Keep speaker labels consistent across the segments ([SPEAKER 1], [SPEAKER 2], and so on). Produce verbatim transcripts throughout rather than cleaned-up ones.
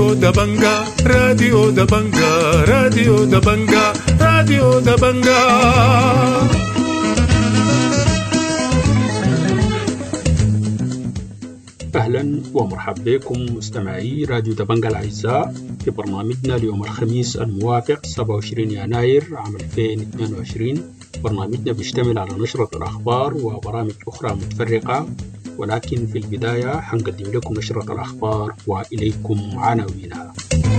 [SPEAKER 1] راديو دبنجا راديو دبنجا راديو دبنجا راديو دبنجا.
[SPEAKER 2] أهلا ومرحبا بكم مستمعي راديو دبنجا الأعزاء في برنامجنا اليوم الخميس الموافق سبعة وعشرين يناير عام ألفين واثنين وعشرين. برنامجنا بيشتمل على نشرة الأخبار وبرامج أخرى متفرقة، ولكن في البداية حنقدم لكم نشرة الأخبار وإليكم عناوينها.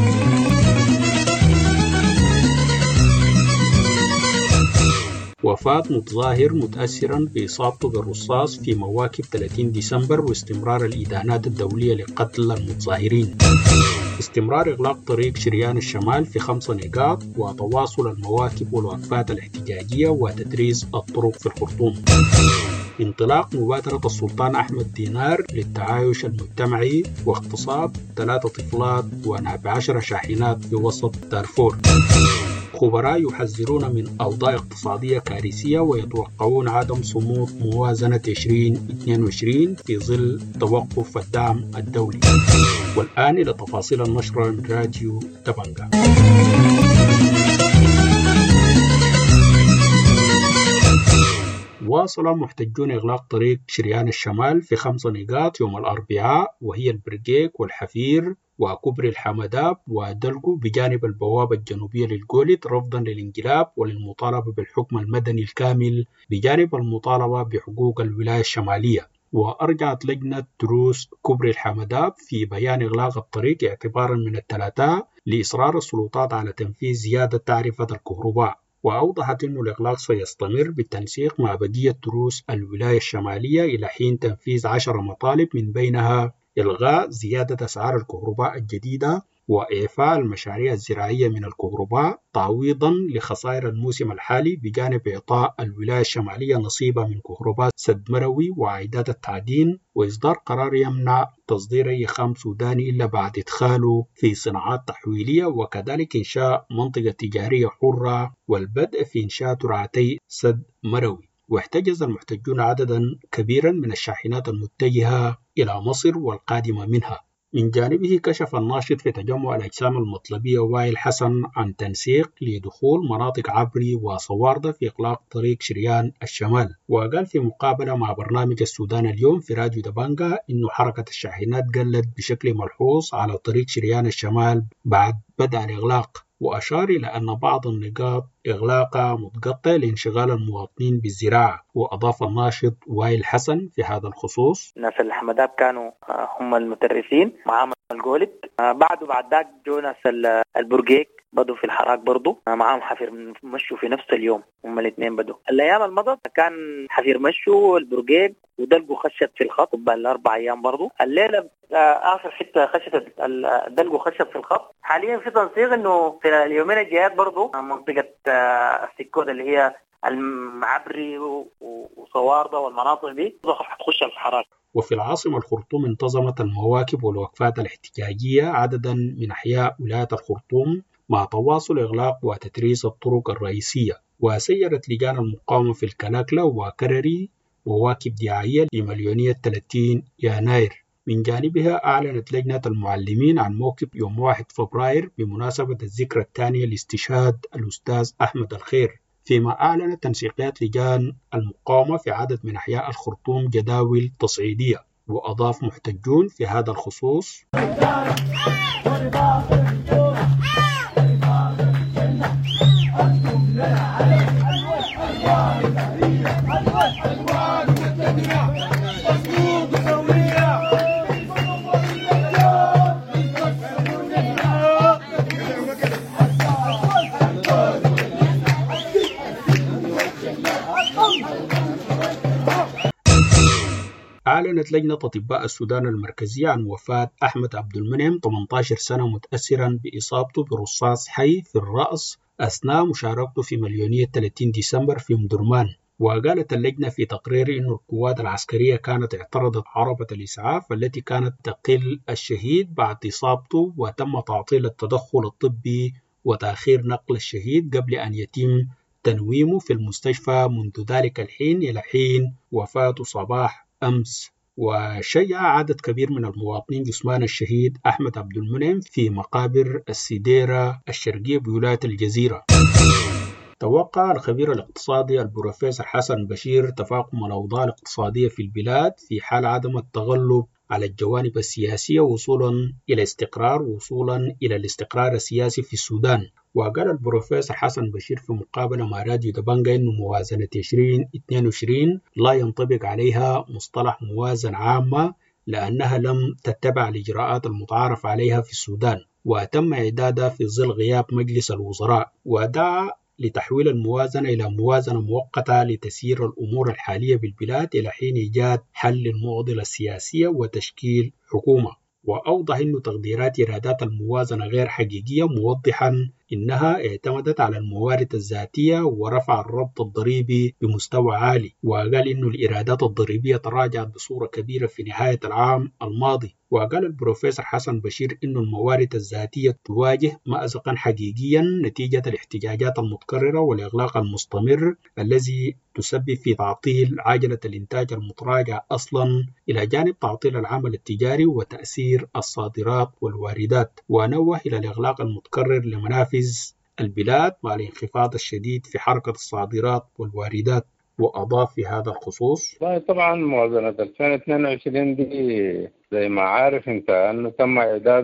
[SPEAKER 2] وفاة متظاهر متأثرا بإصابته بالرصاص في مواكب ثلاثين ديسمبر واستمرار الإدانات الدولية لقتل المتظاهرين. استمرار إغلاق طريق شريان الشمال في خمس نقاط، وتواصل المواكب والوقفات الاحتجاجية وتدريس الطرق في الخرطوم. انطلاق مبادرة السلطان أحمد دينار للتعايش المجتمعي واغتصاب ثلاثة طفلات ونهب عشر شاحنات في وسط دارفور. خبراء يحذرون من أوضاع اقتصادية كارثية ويتوقعون عدم صمود موازنة عشرين اثنين وعشرين في ظل توقف الدعم الدولي. والآن إلى تفاصيل النشرة من راديو دبنجا. واصل محتجون إغلاق طريق شريان الشمال في خمس نقاط يوم الأربعاء، وهي البرقيق والحفير وكبري الحمداب ودلقو بجانب البوابة الجنوبية للجوليد، رفضا للانقلاب وللمطالبة بالحكم المدني الكامل بجانب المطالبة بحقوق الولاية الشمالية. وأرجعت لجنة دروس كبري الحمداب في بيان إغلاق الطريق اعتبارا من الثلاثاء لإصرار السلطات على تنفيذ زيادة تعرفة الكهرباء، وأوضحت أن الإغلاق سيستمر بالتنسيق مع بقية دروس الولاية الشمالية إلى حين تنفيذ عشر مطالب، من بينها إلغاء زيادة أسعار الكهرباء الجديدة وإعفاء المشاريع الزراعية من الكهرباء تعويضا لخسائر الموسم الحالي، بجانب إعطاء الولاية الشمالية نصيبة من كهرباء سد مروي وعائدات التعدين، وإصدار قرار يمنع تصدير أي خام سوداني إلا بعد إدخاله في صناعات تحويلية، وكذلك إنشاء منطقة تجارية حرة والبدء في إنشاء ترعتي سد مروي. واحتجز المحتجون عددا كبيرا من الشاحنات المتجهة إلى مصر والقادمة منها. من جانبه كشف الناشط في تجمع الأجسام المطلبية وائل حسن عن تنسيق لدخول مناطق عبري وصواردة في إغلاق طريق شريان الشمال، وقال في مقابلة مع برنامج السودان اليوم في راديو دبنجا إنه حركة الشاحنات قلت بشكل ملحوظ على طريق شريان الشمال بعد بدء الإغلاق، وأشار إلى أن بعض النقاط إغلاقها متقطع لانشغال المواطنين بالزراعة. وأضاف الناشط وائل حسن في هذا الخصوص:
[SPEAKER 3] ناس الحمداب كانوا هم المترفين معهم الجولد، بعده بعد ذاك جو ناس البرقيق بدوا في الحراك برضو معهم حفير مشوا في نفس اليوم، هم الاثنين بدوا. الأيام المضت كان حفير مشوا البرقيق ودلقوا خشت في الخط بالأربع أيام برضو. الليلة آخر حتة خشت دلقوا خشت في الخط. حاليا في تنسيق إنه في اليومين الجايات برضو منطقة السكود اللي هي المعبري وصواردة والمناطق دي تخش الحراك.
[SPEAKER 2] وفي العاصمة الخرطوم انتظمت المواكب والوقفات الاحتجاجية عددا من أحياء ولاية الخرطوم مع تواصل إغلاق وتتريس الطرق الرئيسية. وسيرت لجان المقاومة في الكلاكلة وكرري مواكب دعائية لمليونية ثلاثين يناير. من جانبها أعلنت لجنة المعلمين عن موكب يوم واحد فبراير بمناسبة الذكرى الثانية لاستشهاد الأستاذ أحمد الخير، فيما أعلنت تنسيقيات لجان المقاومة في عدد من أحياء الخرطوم جداول تصعيدية. وأضاف محتجون في هذا الخصوص: أعلنت لجنة أطباء السودان المركزية عن وفاة أحمد عبد المنعم ثمانية عشر سنة متأثرا بإصابته برصاص حي في الرأس أثناء مشاركته في مليونية ثلاثين ديسمبر في مدرمان. وقالت اللجنة في تقرير أن القوات العسكرية كانت اعترضت عربة الإسعاف التي كانت تقل الشهيد بعد إصابته، وتم تعطيل التدخل الطبي وتأخير نقل الشهيد قبل أن يتم تنويمه في المستشفى منذ ذلك الحين إلى حين وفاته صباح أمس وشيع عدد كبير من المواطنين جثمان الشهيد أحمد عبد المنعم في مقابر السديرة الشرقية بولاية الجزيرة. توقع الخبير الاقتصادي البروفيسور حسن بشير تفاقم الأوضاع الاقتصادية في البلاد في حال عدم التغلب على الجوانب السياسية وصولا إلى استقرار وصولا إلى الاستقرار السياسي في السودان. وقال البروفيسور حسن بشير في مقابلة مع راديو دبنجة إنه موازنة عشرين اثنين وعشرين لا ينطبق عليها مصطلح موازنة عامة لأنها لم تتبع الإجراءات المتعارف عليها في السودان وتم إعدادها في ظل غياب مجلس الوزراء، ودعا لتحويل الموازنة إلى موازنة مؤقتة لتسيير الأمور الحالية بالبلاد إلى حين إيجاد حل للمعضلة السياسية وتشكيل حكومة. وأوضح أن تقديرات إيرادات الموازنة غير حقيقية، موضحا إنها اعتمدت على الموارد الذاتية ورفع الربط الضريبي بمستوى عالي. وقال إن الإيرادات الضريبية تراجعت بصورة كبيرة في نهاية العام الماضي. وقال البروفيسور حسن بشير إن الموارد الذاتية تواجه مأزقا حقيقيا نتيجة الاحتجاجات المتكررة والإغلاق المستمر الذي تسبب في تعطيل عجلة الإنتاج المتراجع أصلا، إلى جانب تعطيل العمل التجاري وتأثير الصادرات والواردات. ونوه إلى الإغلاق المتكرر لمنافذ البلاد مع الانخفاض الشديد في حركة الصادرات والواردات. وأضاف في هذا الخصوص:
[SPEAKER 4] طبعا موازنة ألفين واثنين وعشرين دي زي ما عارف انت انه تم اعداد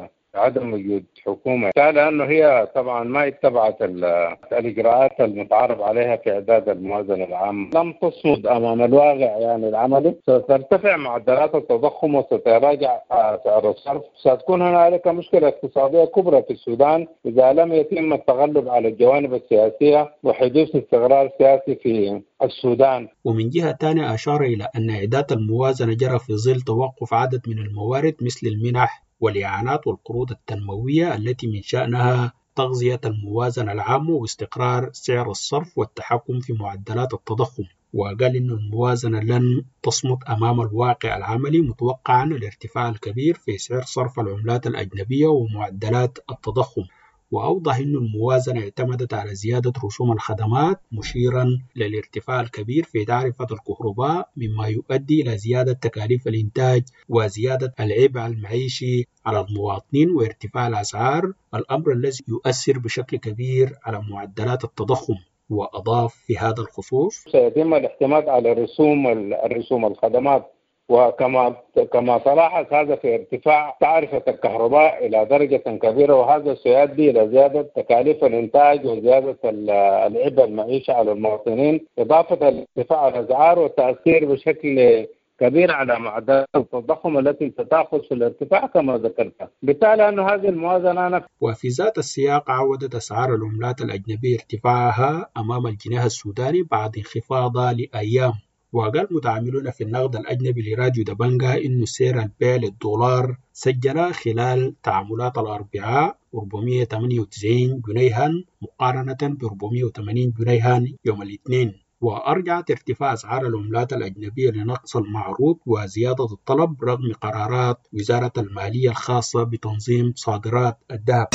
[SPEAKER 4] عدم وجود حكومة، لأنه هي طبعا ما اتبعت الإجراءات المتعارف عليها في إعداد الموازنة العام، لم تصمد أمام الواقع يعني العملي. سترتفع معدلات التضخم وستراجع سعر الصرف. ستكون هنالك مشكلة اقتصادية كبرى في السودان إذا لم يتم التغلب على الجوانب السياسية وحدوث استقرار سياسي في السودان.
[SPEAKER 2] ومن جهة ثانية أشار إلى أن إعداد الموازنة جرى في ظل توقف عدد من الموارد مثل المنح والإعانات والقروض التنموية التي من شأنها تغذية الموازنة العامة واستقرار سعر الصرف والتحكم في معدلات التضخم. وقال إن الموازنة لن تصمد أمام الواقع العملي، متوقعا الارتفاع الكبير في سعر صرف العملات الأجنبية ومعدلات التضخم. وأوضح أن الموازنة اعتمدت على زيادة رسوم الخدمات، مشيرا للارتفاع الكبير في تعرفة الكهرباء مما يؤدي إلى زيادة تكاليف الإنتاج وزيادة العبء المعيشي على المواطنين وارتفاع الأسعار، الأمر الذي يؤثر بشكل كبير على معدلات التضخم. وأضاف في هذا الخصوص:
[SPEAKER 4] سيتم الاعتماد على رسوم الرسوم الخدمات، وكما كما تلاحظ هذا في ارتفاع تعرفة الكهرباء إلى درجة كبيرة، وهذا سيؤدي إلى زيادة تكاليف الإنتاج وزيادة العبء المعيشة على المواطنين، إضافة لارتفاع الأسعار والتأثير بشكل كبير على معدلات التضخم التي ستأخذ في الارتفاع كما ذكرت. بالتالي أن هذه الموازنة نفسها.
[SPEAKER 2] وفي ذات السياق عودت أسعار العملات الأجنبية ارتفاعها أمام الجنيه السوداني بعد انخفاضها لأيام. وقال متعاملون في النقد الأجنبي لراديو دبنجة إنه سعر البيع للدولار سجل خلال تعاملات الأربعاء أربعمائة وثمانية وتسعين جنيها مقارنة ب أربعمائة وثمانين جنيها يوم الاثنين. وأرجعت ارتفاع أسعار العملات الأجنبية لنقص المعروض وزيادة الطلب رغم قرارات وزارة المالية الخاصة بتنظيم صادرات الذهب.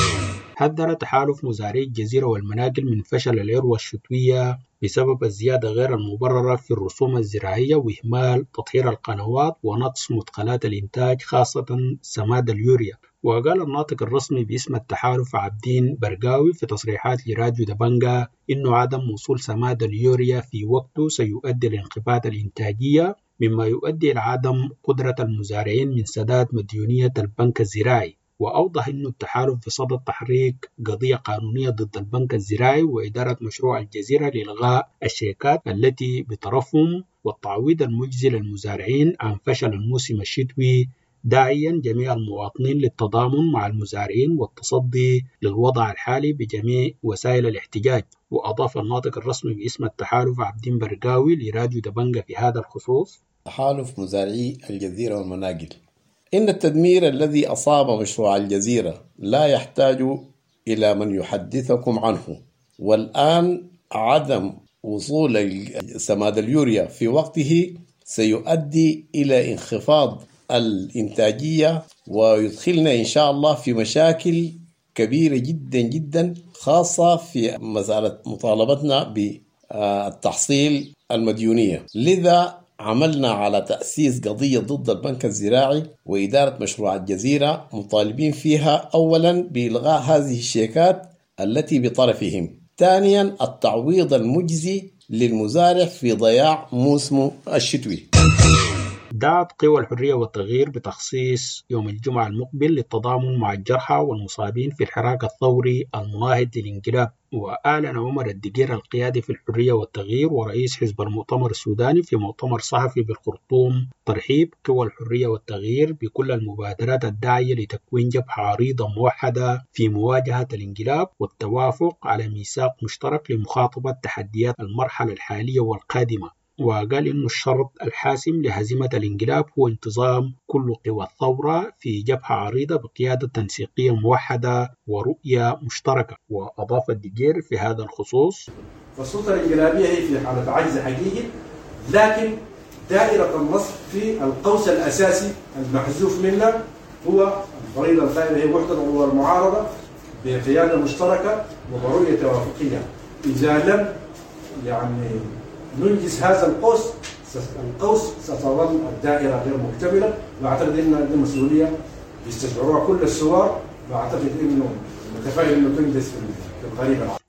[SPEAKER 2] حذر تحالف مزارعي الجزيرة والمناقل من فشل العروة الشتوية بسبب الزيادة غير المبررة في الرسوم الزراعية وإهمال تطهير القنوات ونقص مدخلات الإنتاج خاصة سماد اليوريا. وقال الناطق الرسمي باسم التحالف عبدين برقاوي في تصريحات لراديو دبنجة إنه عدم وصول سماد اليوريا في وقته سيؤدي لانخفاض الإنتاجية، مما يؤدي إلى عدم قدرة المزارعين من سداد مديونية البنك الزراعي. وأوضح أن التحالف في صدد تحريك قضية قانونية ضد البنك الزراعي وإدارة مشروع الجزيرة لإلغاء الشيكات التي بطرفهم والتعويض المجزي للمزارعين عن فشل الموسم الشتوي، داعيا جميع المواطنين للتضامن مع المزارعين والتصدي للوضع الحالي بجميع وسائل الاحتجاج. وأضاف الناطق الرسمي باسم التحالف عبدين برقاوي لراديو دبنجة في هذا الخصوص:
[SPEAKER 5] تحالف مزارعي الجزيرة والمناقل، إن التدمير الذي أصاب مشروع الجزيرة لا يحتاج إلى من يحدثكم عنه، والآن عدم وصول سماد اليوريا في وقته سيؤدي إلى انخفاض الإنتاجية ويدخلنا إن شاء الله في مشاكل كبيرة جدا جدا، خاصة في مسألة مطالبتنا بالتحصيل المديونية. لذا عملنا على تأسيس قضية ضد البنك الزراعي وإدارة مشروع الجزيرة، مطالبين فيها أولا بإلغاء هذه الشيكات التي بطرفهم، ثانيا التعويض المجزي للمزارع في ضياع موسمه الشتوي.
[SPEAKER 2] دعت قوى الحرية والتغيير بتخصيص يوم الجمعة المقبل للتضامن مع الجرحى والمصابين في الحراك الثوري المناهض للانقلاب. وأعلن عمر الدقير القيادي في الحرية والتغيير ورئيس حزب المؤتمر السوداني في مؤتمر صحفي بالخرطوم ترحيب قوى الحرية والتغيير بكل المبادرات الداعية لتكوين جبهة عريضة موحدة في مواجهة الانقلاب والتوافق على ميثاق مشترك لمخاطبة تحديات المرحلة الحالية والقادمة. وقال إنه الشرط الحاسم لهزيمة الانقلاب هو انتظام كل قوى الثورة في جبهة عريضة بقيادة تنسيقية موحدة ورؤية مشتركة. وأضاف الدقير في هذا الخصوص:
[SPEAKER 6] فالسلطة الانقلابية هي في حالة عجز حقيقي، لكن دائرة النصر في القوس الأساسي المحذوف منها هو الفريضة القائمة هي وحدة القوى المعارضة بقيادة مشتركة وبرؤية توافقية. إذا لم يعني ننجز هذا القوس القوس ستظل الدائرة غير مكتملة، وأعتقد أن هذه المسؤولية يستشعروها كل الثوار، وأعتقد أنه متفائل أنه تنجز في القريب العاجل.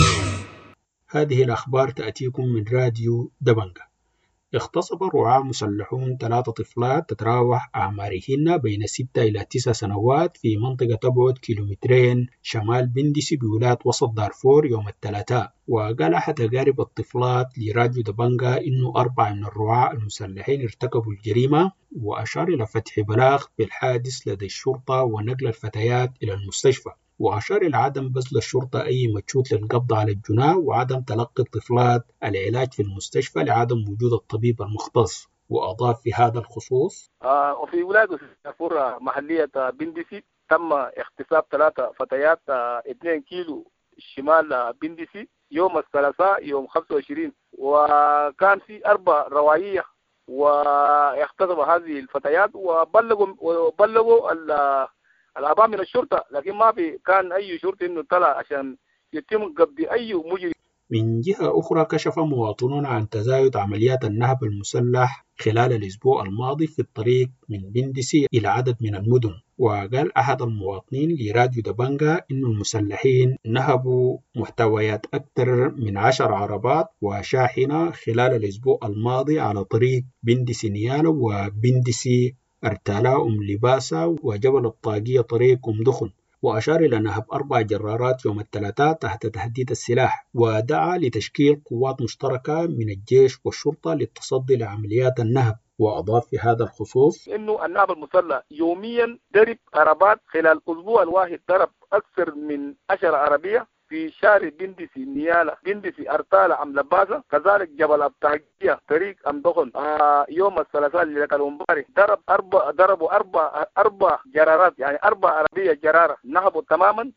[SPEAKER 2] هذه الأخبار تأتيكم من راديو دبنجة. اغتصب رعاة مسلحون ثلاثة طفلات تتراوح أعمارهن بين ستة إلى تسع سنوات في منطقة تبعد كيلومترين شمال بندسي بولاية وسط دارفور يوم الثلاثاء. وقال أحد أقارب الطفلات لراديو دبنجة إنه أربعة من الرعاة المسلحين ارتكبوا الجريمة، وأشار إلى فتح بلاغ بالحادث لدى الشرطة ونقل الفتيات إلى المستشفى. وأشار إلى عدم بذل الشرطة أي مجهود للقبض على الجناه وعدم تلقي الطفلات العلاج في المستشفى لعدم وجود الطبيب المختص. وأضاف في هذا الخصوص:
[SPEAKER 7] آه وفي ولاية دارفور محلية بندسي تم اغتصاب ثلاثة فتيات آه اثنين كيلو شمال بندسي يوم الثلاثاء يوم خمسة وعشرين، وكان في أربع رواية واغتصب هذه الفتيات وبلغوا وبلغوا الآباء من الشرطة، لكن ما في كان أي شرطة إنه طلع عشان يتم قبض أي مجرم.
[SPEAKER 2] من جهة أخرى، كشف مواطنون عن تزايد عمليات النهب المسلح خلال الأسبوع الماضي في الطريق من بندسي إلى عدد من المدن. وقال أحد المواطنين لراديو دبنجة إنه المسلحين نهبوا محتويات أكثر من عشر عربات وشاحنة خلال الأسبوع الماضي على طريق بندسي نيالا وبندسي أرتالا أم لباسة وجبل الطاقية طريق أم دخن. وأشار إلى نهب أربع جرارات يوم الثلاثاء تحت تهديد السلاح، ودعا لتشكيل قوات مشتركة من الجيش والشرطة للتصدي لعمليات النهب. وأضاف في هذا الخصوص
[SPEAKER 7] إنه النهب المسلح يوميا ضرب عربات، خلال الأسبوع الواحد ضرب أكثر من عشر عربية في شارع بندسي نيالا بندسي أرتالا أم لباسة، كذلك جبل الطاقية طريق أم دخن. آه يوم الثلاثاء اللي كان مبارك ضرب أربع ضربوا أربع أربع جرارات، يعني أربع عربية جرارة نهبوا تماما.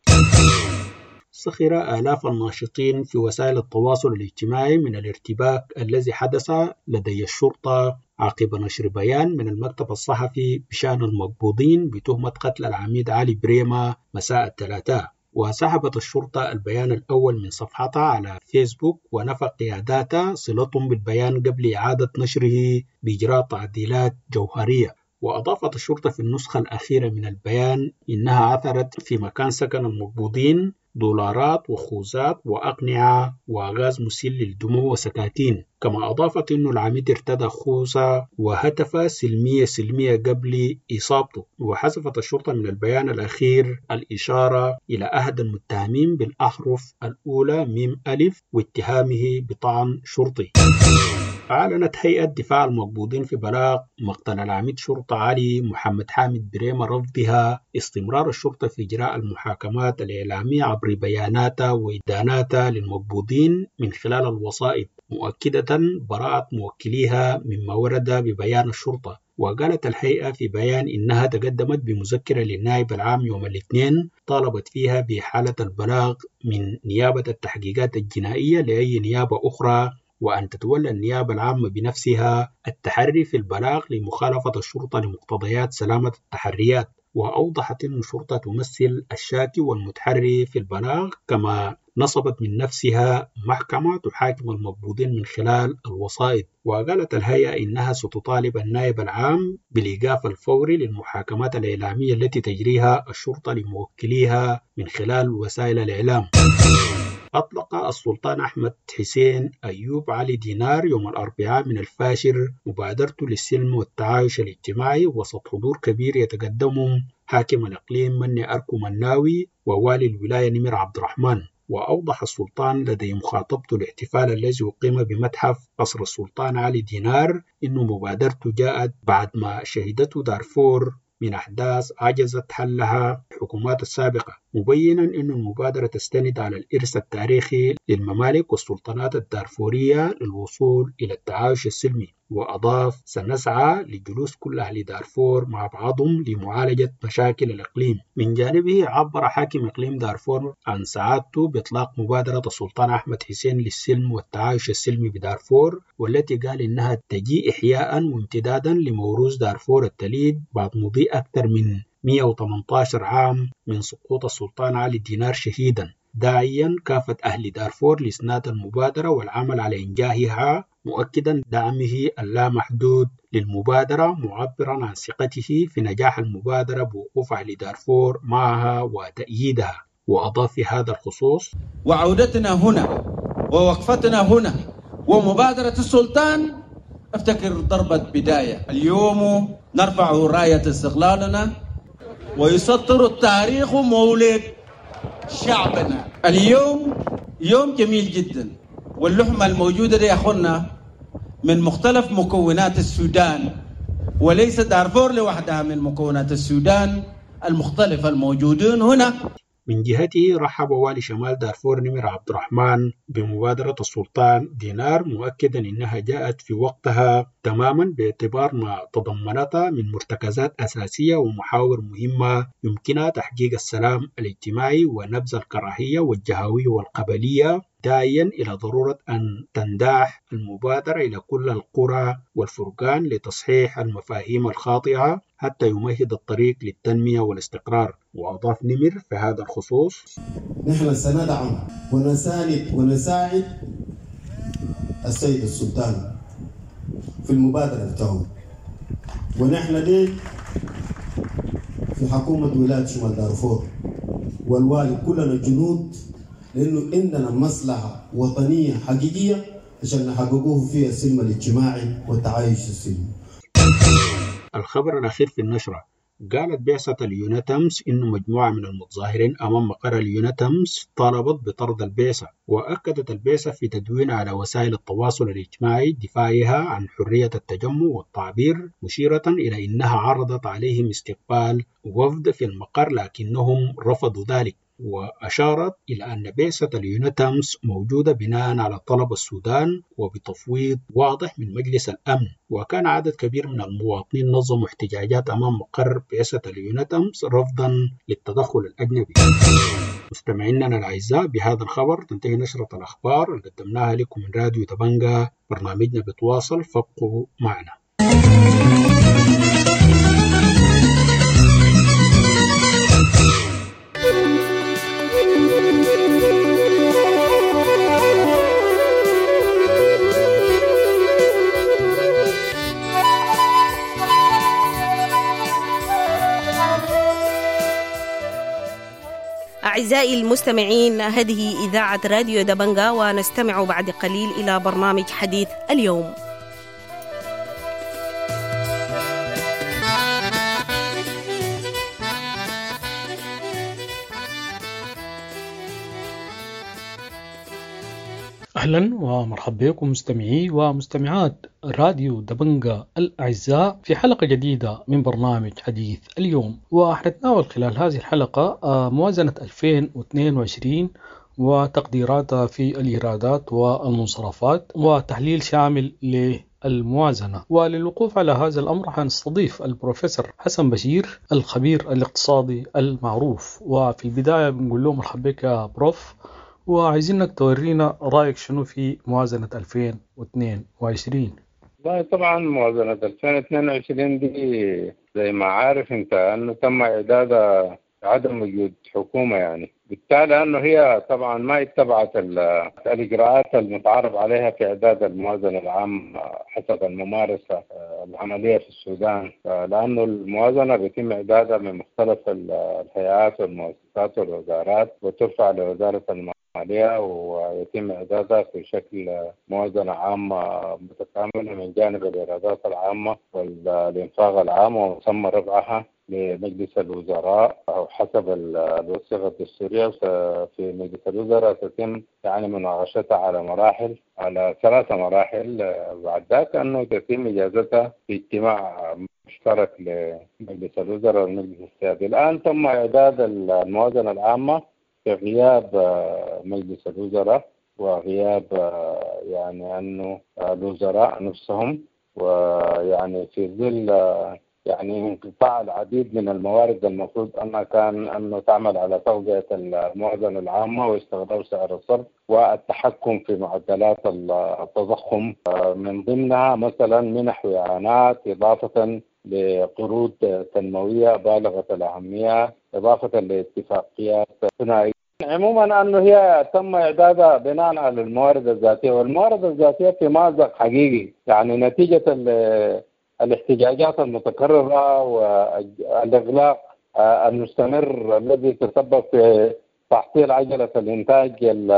[SPEAKER 2] سخر آلاف الناشطين في وسائل التواصل الاجتماعي من الارتباك الذي حدث لدي الشرطة عقب نشر بيان من المكتب الصحفي بشأن المقبوضين بتهمة قتل العميد علي بريمة مساء الثلاثاء. وسحبت الشرطة البيان الأول من صفحتها على فيسبوك ونفى قياداتها صلتهم بالبيان قبل إعادة نشره بإجراء تعديلات جوهرية. وأضافت الشرطة في النسخة الأخيرة من البيان إنها عثرت في مكان سكن المقبوضين دولارات وخوذات وأقنعة وغاز مسيل للدموع وسكاكين. كما أضافت أن العميد ارتدى خوذة وهتف سلمية سلمية قبل إصابته. وحذفت الشرطة من البيان الأخير الإشارة إلى أحد المتهمين بالأحرف الأولى ميم ألف واتهامه بطعن شرطي. أعلنت هيئة دفاع المقبوضين في بلاغ مقتل العميد شرطة علي محمد حامد بريمة رفضها استمرار الشرطة في إجراء المحاكمات الإعلامية عبر بياناتها وإداناتها للمقبوضين من خلال الوسائط، مؤكدة براءة موكليها مما ورد ببيان الشرطة. وقالت الهيئة في بيان إنها تقدمت بمذكرة للنائب العام يوم الاثنين طالبت فيها بإحالة البلاغ من نيابة التحقيقات الجنائية لأي نيابة أخرى، وأن تتولى النيابة العامة بنفسها التحري في البلاغ لمخالفة الشرطة لمقتضيات سلامة التحريات. وأوضحت أن الشرطة تمثل الشاكي والمتحري في البلاغ، كما نصبت من نفسها محكمة تحاكم المقبوضين من خلال الوسائط. وقالت الهيئة إنها ستطالب النائب العام بالإيقاف الفوري للمحاكمات الإعلامية التي تجريها الشرطة لموكليها من خلال وسائل الإعلام. أطلق السلطان أحمد حسين أيوب علي دينار يوم الأربعاء من الفاشر مبادرته للسلم والتعايش الاجتماعي وسط حضور كبير يتقدمهم حاكم الإقليم مني أركو مناوي ووالي الولاية نمر عبد الرحمن. وأوضح السلطان لدي مخاطبته الاحتفال الذي أقيم بمتحف قصر السلطان علي دينار إنه مبادرته جاءت بعد ما شهدته دارفور من أحداث عجزت حلها الحكومات السابقة، مبينا أن المبادرة تستند على الإرث التاريخي للممالك والسلطنات الدارفورية للوصول إلى التعايش السلمي. وأضاف: سنسعى لجلوس كل أهل دارفور مع بعضهم لمعالجة مشاكل الإقليم. من جانبه عبر حاكم إقليم دارفور عن سعادته بإطلاق مبادرة السلطان أحمد حسين للسلم والتعايش السلمي بدارفور، والتي قال إنها تجي إحياء وامتدادا لموروث دارفور التليد بعد مضي أكثر من مئة وثمانية عشر عام من سقوط السلطان علي دينار شهيدا، داعيا كافة أهل دارفور لإسناد المبادرة والعمل على إنجاحها، مؤكدا دعمه اللامحدود للمبادرة، معبرا عن ثقته في نجاح المبادرة بوقوف أهل دارفور معها وتأييدها. وأضاف في هذا الخصوص:
[SPEAKER 8] وعودتنا هنا ووقفتنا هنا ومبادرة السلطان أفتكر ضربة بداية. اليوم نرفع راية استقلالنا ويسطر التاريخ مولد شعبنا. اليوم يوم جميل جدا، واللحمة الموجودة دي يا أخونا من مختلف مكونات السودان، وليس دارفور لوحدها من مكونات السودان المختلفة الموجودين هنا.
[SPEAKER 2] من جهته رحب والي شمال دارفور نمر عبد الرحمن بمبادرة السلطان دينار، مؤكدا أنها جاءت في وقتها تماما باعتبار ما تضمنتها من مرتكزات أساسية ومحاور مهمة يمكنها تحقيق السلام الاجتماعي ونبذ الكراهية والجهوية والقبلية، داعيا إلى ضرورة أن تنداح المبادرة إلى كل القرى والفرقان لتصحيح المفاهيم الخاطئة حتى يمهد الطريق للتنمية والاستقرار. وأضاف نمر في هذا الخصوص:
[SPEAKER 9] نحن سندعم ونساند ونساعد السيد السلطان في المبادرة بتاعه، ونحن دي في حكومة ولاية شمال دارفور والوالي كلنا جنود، لأنه عندنا مصلحة وطنية حقيقية عشان نحققوه فيها السلم الاجتماعي والتعايش السلمي.
[SPEAKER 2] الخبر الأخير في النشرة: قالت بعثة اليونتمس إن مجموعة من المتظاهرين أمام مقر اليونتمس طالبت بطرد البعثة. وأكدت البعثة في تدوين على وسائل التواصل الاجتماعي دفاعها عن حرية التجمع والتعبير، مشيرة إلى أنها عرضت عليهم استقبال وفد في المقر لكنهم رفضوا ذلك. وأشارت إلى أن بعثة اليونتمس موجودة بناء على طلب السودان وبتفويض واضح من مجلس الأمن. وكان عدد كبير من المواطنين نظموا احتجاجات أمام مقر بعثة اليونتمس رفضا للتدخل الأجنبي. مستمعينا الأعزاء، بهذا الخبر تنتهي نشرة الأخبار اللي قدمناها لكم من راديو دبنجة. برنامجنا بتواصل، فابقوا معنا.
[SPEAKER 10] أعزائي المستمعين، هذه إذاعة راديو دبنجة، ونستمع بعد قليل إلى برنامج حديث اليوم.
[SPEAKER 11] أهلا ومرحبا بكم مستمعي ومستمعات راديو دبنجة الأعزاء في حلقة جديدة من برنامج حديث اليوم. وحنتناول خلال هذه الحلقة موازنة ألفين واثنين وعشرين وتقديراتها في الإيرادات والمنصرفات وتحليل شامل للموازنة. وللوقوف على هذا الأمر حنستضيف البروفيسور حسن بشير الخبير الاقتصادي المعروف. وفي البداية بنقول له مرحبا بك يا بروف، وعايزينك تورينا رأيك شنو في موازنة ألفين واثنين وعشرين.
[SPEAKER 4] لا طبعا موازنة ألفين واثنين وعشرين دي زي ما عارف انت انه تم اعداد عدم وجود حكومة يعني، بالتالي انه هي طبعا ما اتبعت الاجراءات المتعارف عليها في اعداد الموازنة العام حسب الممارسة العملية في السودان، لانه الموازنة بيتم اعدادها من مختلف الهيئات والمؤسسات والوزارات وترفع لوزارة المالية ويتم إعدادها في شكل موازنة عامة متكاملة من جانب الإيرادات العامة والإنفاق العام، وتم رفعها لمجلس الوزراء أو حسب الوثيقة الدستورية في مجلس الوزراء تتم يعني مناقشتها على مراحل على ثلاثة مراحل، بعد ذلك أنه تتم إجازتها في اجتماع مشترك لمجلس الوزراء والمجلس السيادي. الآن تم إعداد الموازنة العامة في غياب مجلس الوزراء وغياب يعني أنه الوزراء نفسهم، ويعني في ظل يعني انقطاع العديد من الموارد المفروض أنها كان أنه تعمل على تغذية الموازنة العامة واستغلال سعر الصرف والتحكم في معدلات التضخم، من ضمنها مثلا منح وإعانات إضافة لقروض تنموية بالغة الأهمية إضافة لاتفاقيات ثنائية. عموما أنه هي تم إعدادها بناء على الموارد الذاتية، والموارد الذاتية في مأزق حقيقي يعني نتيجة الاحتجاجات المتكررة والإغلاق المستمر الذي تسبب في تحصيل عجلة الإنتاج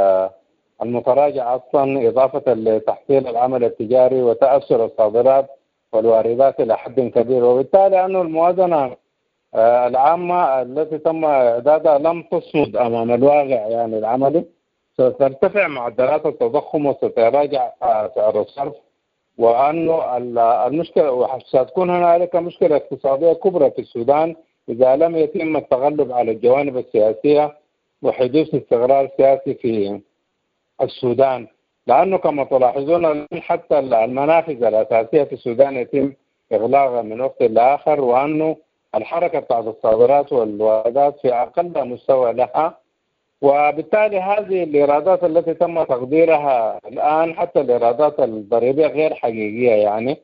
[SPEAKER 4] المتراجع أصلا، إضافة لتحصيل العمل التجاري وتأثر الصادرات والواردات إلى حد كبير، وبالتالي أنه الموازنة العامة التي تم إعدادها لم تصمد أمام الواقع يعني العملي، سترتفع معدلات التضخم وستراجع سعر الصرف، وأنه المشكلة وستكون هنالك مشكلة اقتصادية كبرى في السودان إذا لم يتم التغلب على الجوانب السياسية وحدوث استقرار سياسي في السودان، لأنه كما تلاحظون حتى المنافذ الأساسية في السودان يتم إغلاقها من وقت لآخر، وأنه الحركة بتاعت الصادرات والواردات في أقل مستوى لها، وبالتالي هذه الإيرادات التي تم تقديرها الآن حتى الإيرادات الضريبية غير حقيقية يعني،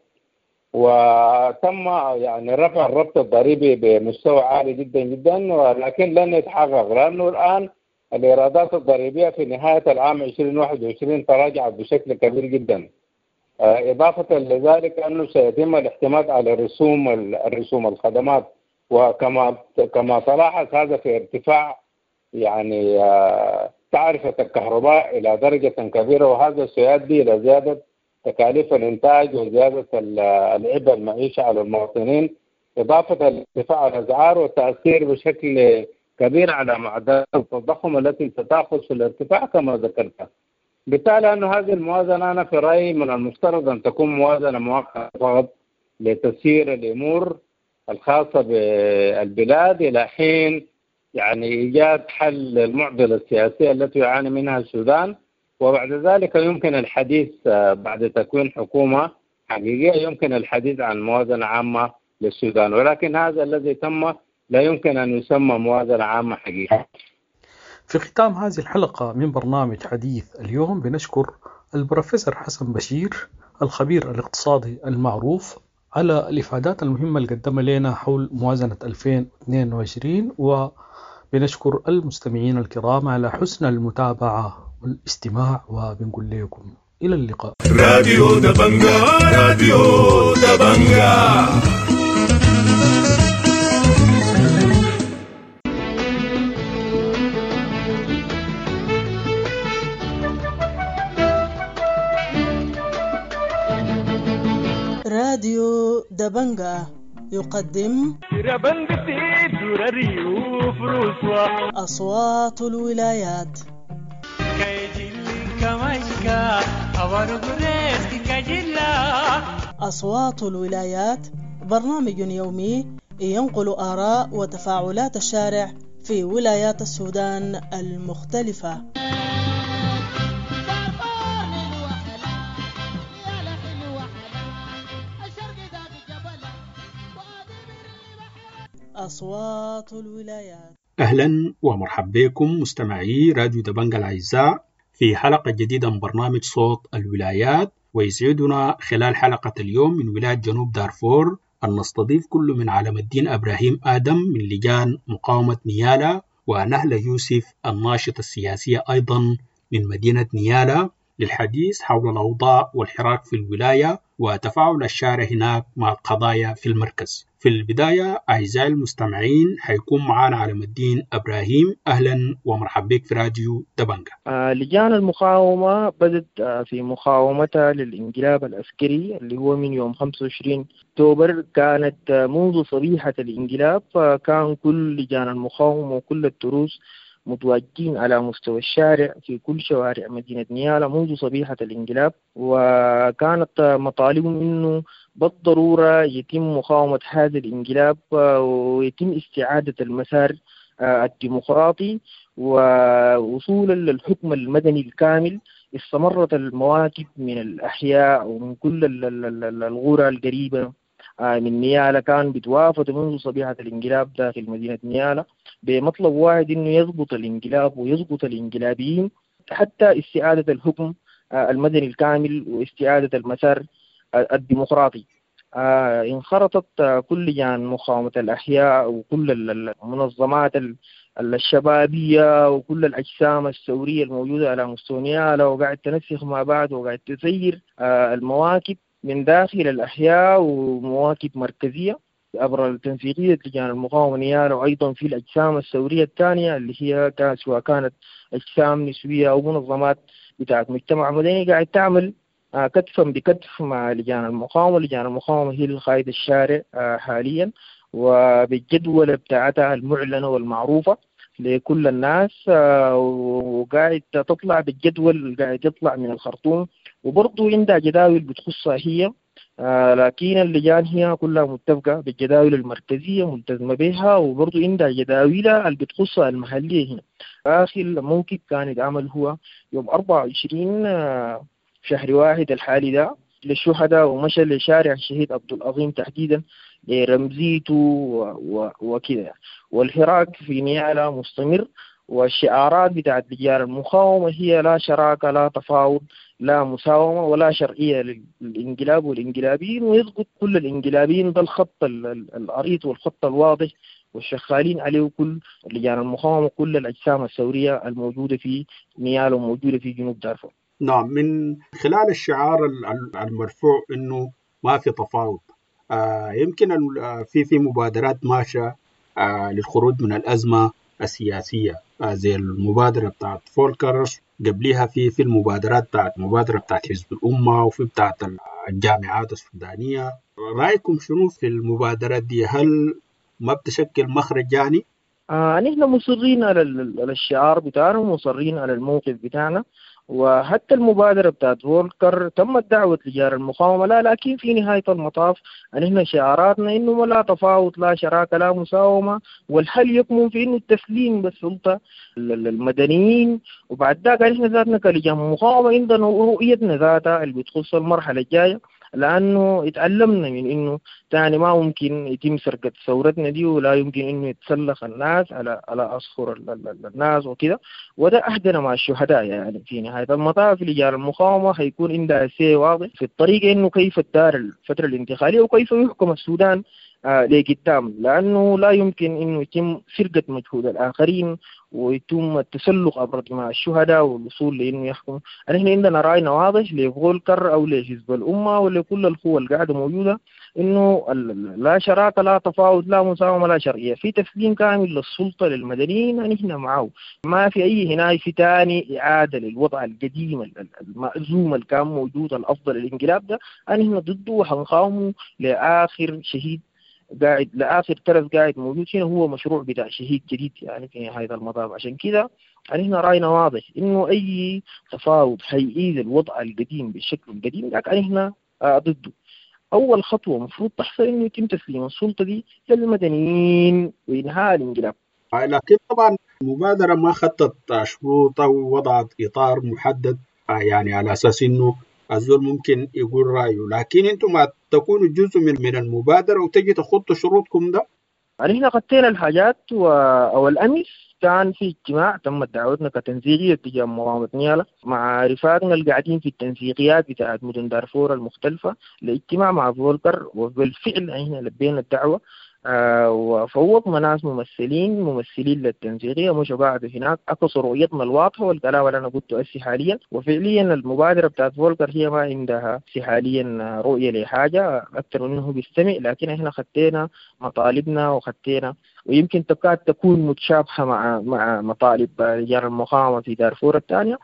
[SPEAKER 4] وتم يعني رفع الربط الضريبي بمستوى عالي جدا جدا، ولكن لن يتحقق لأنه الآن الإيرادات الضريبية في نهاية العام عشرين واحد وعشرين تراجعت بشكل كبير جدا، إضافة لذلك أنه سيتم الاعتماد على رسوم الرسوم الخدمات، وكما كما تلاحظ هذا في ارتفاع يعني تعرفة الكهرباء إلى درجة كبيرة، وهذا سيؤدي إلى زيادة تكاليف الإنتاج وزيادة العبء المعيشة على المواطنين، إضافة لارتفاع الأسعار والتأثير بشكل كبير على معدلات التضخم التي ستأخذ في الارتفاع كما ذكرت. بالتالي أن هذه الموازنة أنا في رأيي من المفترض أن تكون موازنة مؤقتة فقط لتسيير الأمور الخاصة بالبلاد إلى حين يعني إيجاد حل المعضلة السياسية التي يعاني منها السودان، وبعد ذلك يمكن الحديث بعد تكوين حكومة حقيقية يمكن الحديث عن موازنة عامة للسودان، ولكن هذا الذي تم لا يمكن أن يسمى موازنة عامة حقيقية.
[SPEAKER 11] في ختام هذه الحلقة من برنامج حديث اليوم بنشكر البروفيسور حسن بشير الخبير الاقتصادي المعروف على الإفادات المهمة اللي قدمها لنا حول موازنة ألفين واثنين وعشرين، وبنشكر المستمعين الكرام على حسن المتابعة والاستماع، وبنقول لكم إلى اللقاء.
[SPEAKER 1] راديو دبنجا راديو دبنجا.
[SPEAKER 12] راديو دبنجا يقدم أصوات الولايات. أصوات الولايات برنامج يومي ينقل آراء وتفاعلات الشارع في ولايات السودان المختلفة. أصوات الولايات.
[SPEAKER 2] أهلا ومرحبا بكم مستمعي راديو دبنجا الأعزاء في حلقة جديدة من برنامج صوت الولايات، ويسعدنا خلال حلقة اليوم من ولاية جنوب دارفور أن نستضيف كل من علم الدين إبراهيم آدم من لجان مقاومة نيالا، ونهلة يوسف الناشطة السياسية أيضا من مدينة نيالا، للحديث حول الأوضاع والحراك في الولاية وتفاعل الشارع هناك مع القضايا في المركز. في البداية أعزائي المستمعين حيكون معنا علم الدين إبراهيم، أهلا ومرحبا بك في راديو دبنجة.
[SPEAKER 13] آه لجان المقاومة بدت آه في مقاومتها للانقلاب العسكري اللي هو من يوم خمسة وعشرين أكتوبر. كانت آه منذ صبيحة الانقلاب آه كان كل لجان المقاومة وكل التروس متواجدين على مستوى الشارع في كل شوارع مدينة نيالا منذ صبيحة الانقلاب، وكانت مطالبهم إنه بالضرورة يتم مقاومة هذا الانقلاب ويتم استعادة المسار الديمقراطي ووصولا للحكم المدني الكامل. استمرت المواكب من الأحياء ومن كل القرى القريبة من نيالا كان بتوافد منذ صبيحة الانقلاب داخل مدينة نيالا بمطلب واحد إنه يضبط الانقلاب ويضبط الانقلابيين حتى استعادة الحكم المدني الكامل واستعادة المسار الديمقراطي. انخرطت كل لجان مقاومة الأحياء وكل المنظمات الشبابية وكل الأجسام الثورية الموجودة على مستوى نيالا، وقاعد تنسق مع بعض وقاعد تسير المواكب من داخل الأحياء ومواكب مركزية عبر التنسيقية لجان المقاومة نيالا، وأيضا في الأجسام الثورية الثانية اللي هي كانت سواء كانت أجسام نسوية أو منظمات بتاعت مجتمع مدني قاعد تعمل كتفا بكتف مع لجان المقاومة. لجان المقاومة هي القائد الشارع حاليا وبالجدولة بتاعتها المعلنة والمعروفة لكل الناس، وقاعد تطلع بالجدول قاعد يطلع من الخرطوم، وبرضو عندها جداول بتخصها هي، لكن اللجان هي كلها متفقة بالجداول المركزية ملتزمة بها، وبرضو عندها جداولها اللي بتخصها المحلية هنا. آخر موكب كان يتعمل هو يوم أربعة وعشرين شهر واحد الحالي ده للشهداء، ومشى لشارع الشهيد عبد العظيم تحديدا لرمزيته وكذا. والحراك في نيالا مستمر، والشعارات بتاعت لجان المقاومة هي لا شراكة لا تفاوض لا مساومة ولا شرعية للانقلاب والانقلابيين، ويضبط كل الانقلابيين بالخط العريض والخط الواضح والشغالين عليه كل لجان المقاومة وكل الأجسام الثورية الموجودة في نيالا وموجودة في جنوب دارفور.
[SPEAKER 2] نعم، من خلال الشعار المرفوع إنه ما في تفاوض، آه يمكن في في مبادرات ماشية آه للخروج من الأزمة السياسية، آه زي المبادرة بتاعت فولكرز، قبلها في في المبادرات بتاعت مبادرة بتاعت حزب الأمة وفي بتاعت الجامعات السودانية. رأيكم شنو في المبادرات دي؟ هل ما بتشكل مخرج يعني؟
[SPEAKER 13] آه نحن مصرين على الشعار بتاعنا ومصرين على الموقف بتاعنا، وحتى المبادرة بتاعت فولكر تمت دعوة لجان المقاومة لا، لكن في نهاية المطاف نحن شعاراتنا إنه لا تفاوض لا شراكة لا مساومة، والحل يكمن في إنه التسليم بالسلطة للمدنيين. وبعد ذلك نحن ذاتنا كلجان مقاومة عندنا رؤيتنا ذاتها اللي بتخص المرحلة الجاية، لأنه اتعلمنا من إنه تاني ما ممكن يتم سرقة ثورتنا دي، ولا يمكن إنه يتسلخ الناس على على أصفر الناس وكذا، وده أحدنا مع الشهداء. يعني في نهاية المطاف لجان المقاومة هيكون عندها سي واضح في الطريقة إنه كيف تدار الفترة الانتقالية وكيف يحكم السودان آه لقدام، لأنه لا يمكن إنه يتم سرقة مجهود الآخرين ويتم التسلق عبر دماء الشهداء والوصول لإنه يحكم. نحن عندنا رأينا واضح لفولكر أو لحزب الأمة ولكل القوى القاعدة موجودة إنه لا شراكة لا تفاوض لا مساومة لا شرعية، في تسليم كامل للسلطة للمدنيين. نحن معه، ما في أي هنا في تاني إعادة للوضع القديم المأزوم اللي كان موجود الأفضل الانقلاب ده. نحن ضده وحنقاومه لآخر شهيد قاعد لآخر طرف قاعد موجود هنا، هو مشروع بتاع شهيد جديد يعني في نهاية المطاف. عشان كده نحن رأينا واضح إنه أي تفاوض هيعيد الوضع القديم بالشكل القديم لكن نحن ضده. أول خطوة مفروض تحصل إنه يتم تسليم السلطة دي للمدنيين وإنهاء الانقلاب.
[SPEAKER 2] لكن طبعا المبادرة ما خطت شروط أو وضعت إطار محدد يعني على أساس إنه الزول ممكن يقول رأيه، لكن أنتم ما تكونوا جزء من من المبادرة وتجي تخطوا شروطكم ده.
[SPEAKER 13] يعني إحنا خطينا الحاجات و... أو الأمس كان في اجتماع تم دعوتنا كتنسيقية تجاه مقاومة نيالا مع رفاقنا اللي قاعدين في التنسيقيات بتاعت مدن دارفور المختلفة لاجتماع مع فولكر، وبالفعل احنا لبينا الدعوة. آه وفوضنا ناس ممثلين ممثلين للتنسيقية مش قاعدوا هناك، أقصوا رؤيتنا الواضحة والكلام اللي أنا قلته أسي حاليا. وفعليا المبادرة بتاعت فولكر هي ما عندها سي حاليا رؤية لحاجة أكثر منه بيستمع، لكن إحنا خدينا مطالبنا وخدينا ويمكن تكاد تكون متشابهة مع مع مطالب رجال المقاومة في دارفور الثانية،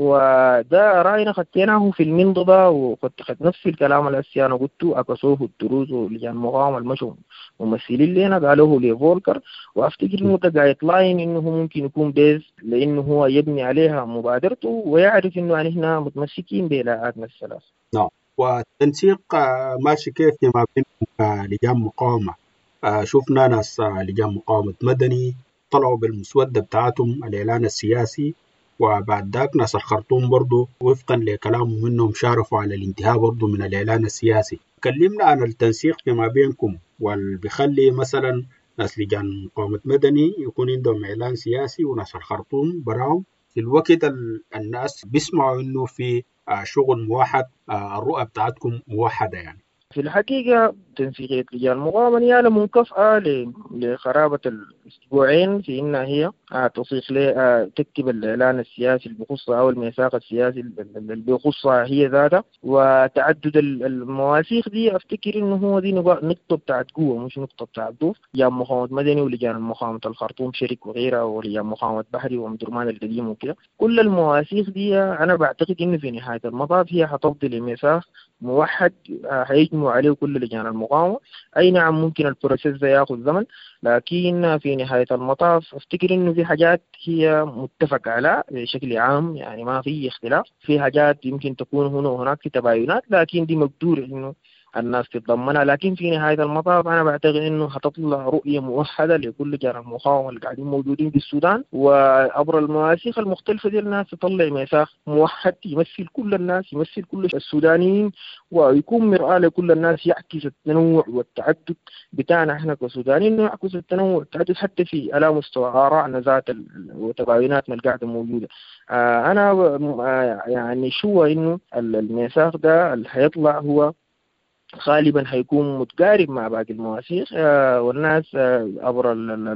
[SPEAKER 13] وده رأينا خديناه في المنضدة وخدت نفس الكلام اللي أنا قلته أقصوه الدروز ولجان المقاومة المشوا ممثلين لنا قالوه لفولكر. وأفتكر إنه تقايت لاين إنه ممكن يكون بيز لأنه هو يبني عليها مبادرته ويعرف إنه يعني إحنا متمسكين بإلاءاتنا الثلاث.
[SPEAKER 2] نعم. والتنسيق ماشي كيف ما بينكم لجان مقاومة؟ شفنا ناس لجان مقاومة مدني طلعوا بالمسودة بتاعتهم الإعلان السياسي، وبعد ذاك ناس الخرطوم برضو وفقا لكلامهم منهم شارفوا على الانتهاء برضو من الإعلان السياسي. كلمنا عن التنسيق فيما بينكم والبيخلي مثلا ناس لجان مقاومة مدني يكون عندهم إعلان سياسي وناس الخرطوم براهم في الوقت الناس بيسمعوا إنه في شغل موحد، الرؤى بتاعتكم موحدة. يعني
[SPEAKER 13] في الحقيقة تنسيقية لجان المقاومة نيالا منكفأة لقرابة الأسبوعين في إنها هي تصيغ لها تكتب الإعلان السياسي اللي بيخصها أو الميثاق السياسي اللي بيخصها هي ذاتها. وتعدد المواثيق دي أفتكر إنه هو دي نقطة بتاعت قوة مش نقطة بتاعت ضعف. لجان مقاومة مدني ولجان مقاومة الخرطوم شرك وغيرها ولجان مقاومة بحري ومدرمان القديم وكده، كل المواثيق دي أنا بعتقد إنه في نهاية المطاف هي حتفضي لميثاق موحد هيجمع عليه كل لجان المقاومة. أي نعم ممكن البروسيس ده يأخذ زمن، لكن في نهاية المطاف أفتكر إنه في حاجات هي متفق عليها بشكل عام، يعني ما في اختلاف. في حاجات يمكن تكون هنا وهناك في تباينات لكن دي مقدور إنه الناس تتضمنها. لكن في نهاية المطاف أنا بعتقد إنه هتطلع رؤية موحدة لكل لجان المقاومة اللي قاعدين موجودين في السودان، وعبر المواثيق المختلفة دي الناس تطلع ميثاق موحد يمثل كل الناس يمثل كل السودانيين ويكون مرآة لكل الناس، يعكس التنوع والتعدد بتاعنا احنا كسودانيين، يعكس التنوع والتعدد حتى في على مستوى آرائنا ذات وتبايناتنا اللي قاعدة موجودة. آه أنا آه يعني شو إنه الميثاق ده اللي هيطلع هو غالبا هيكون متقارب مع باقي المواثيق، آه والناس آه عبر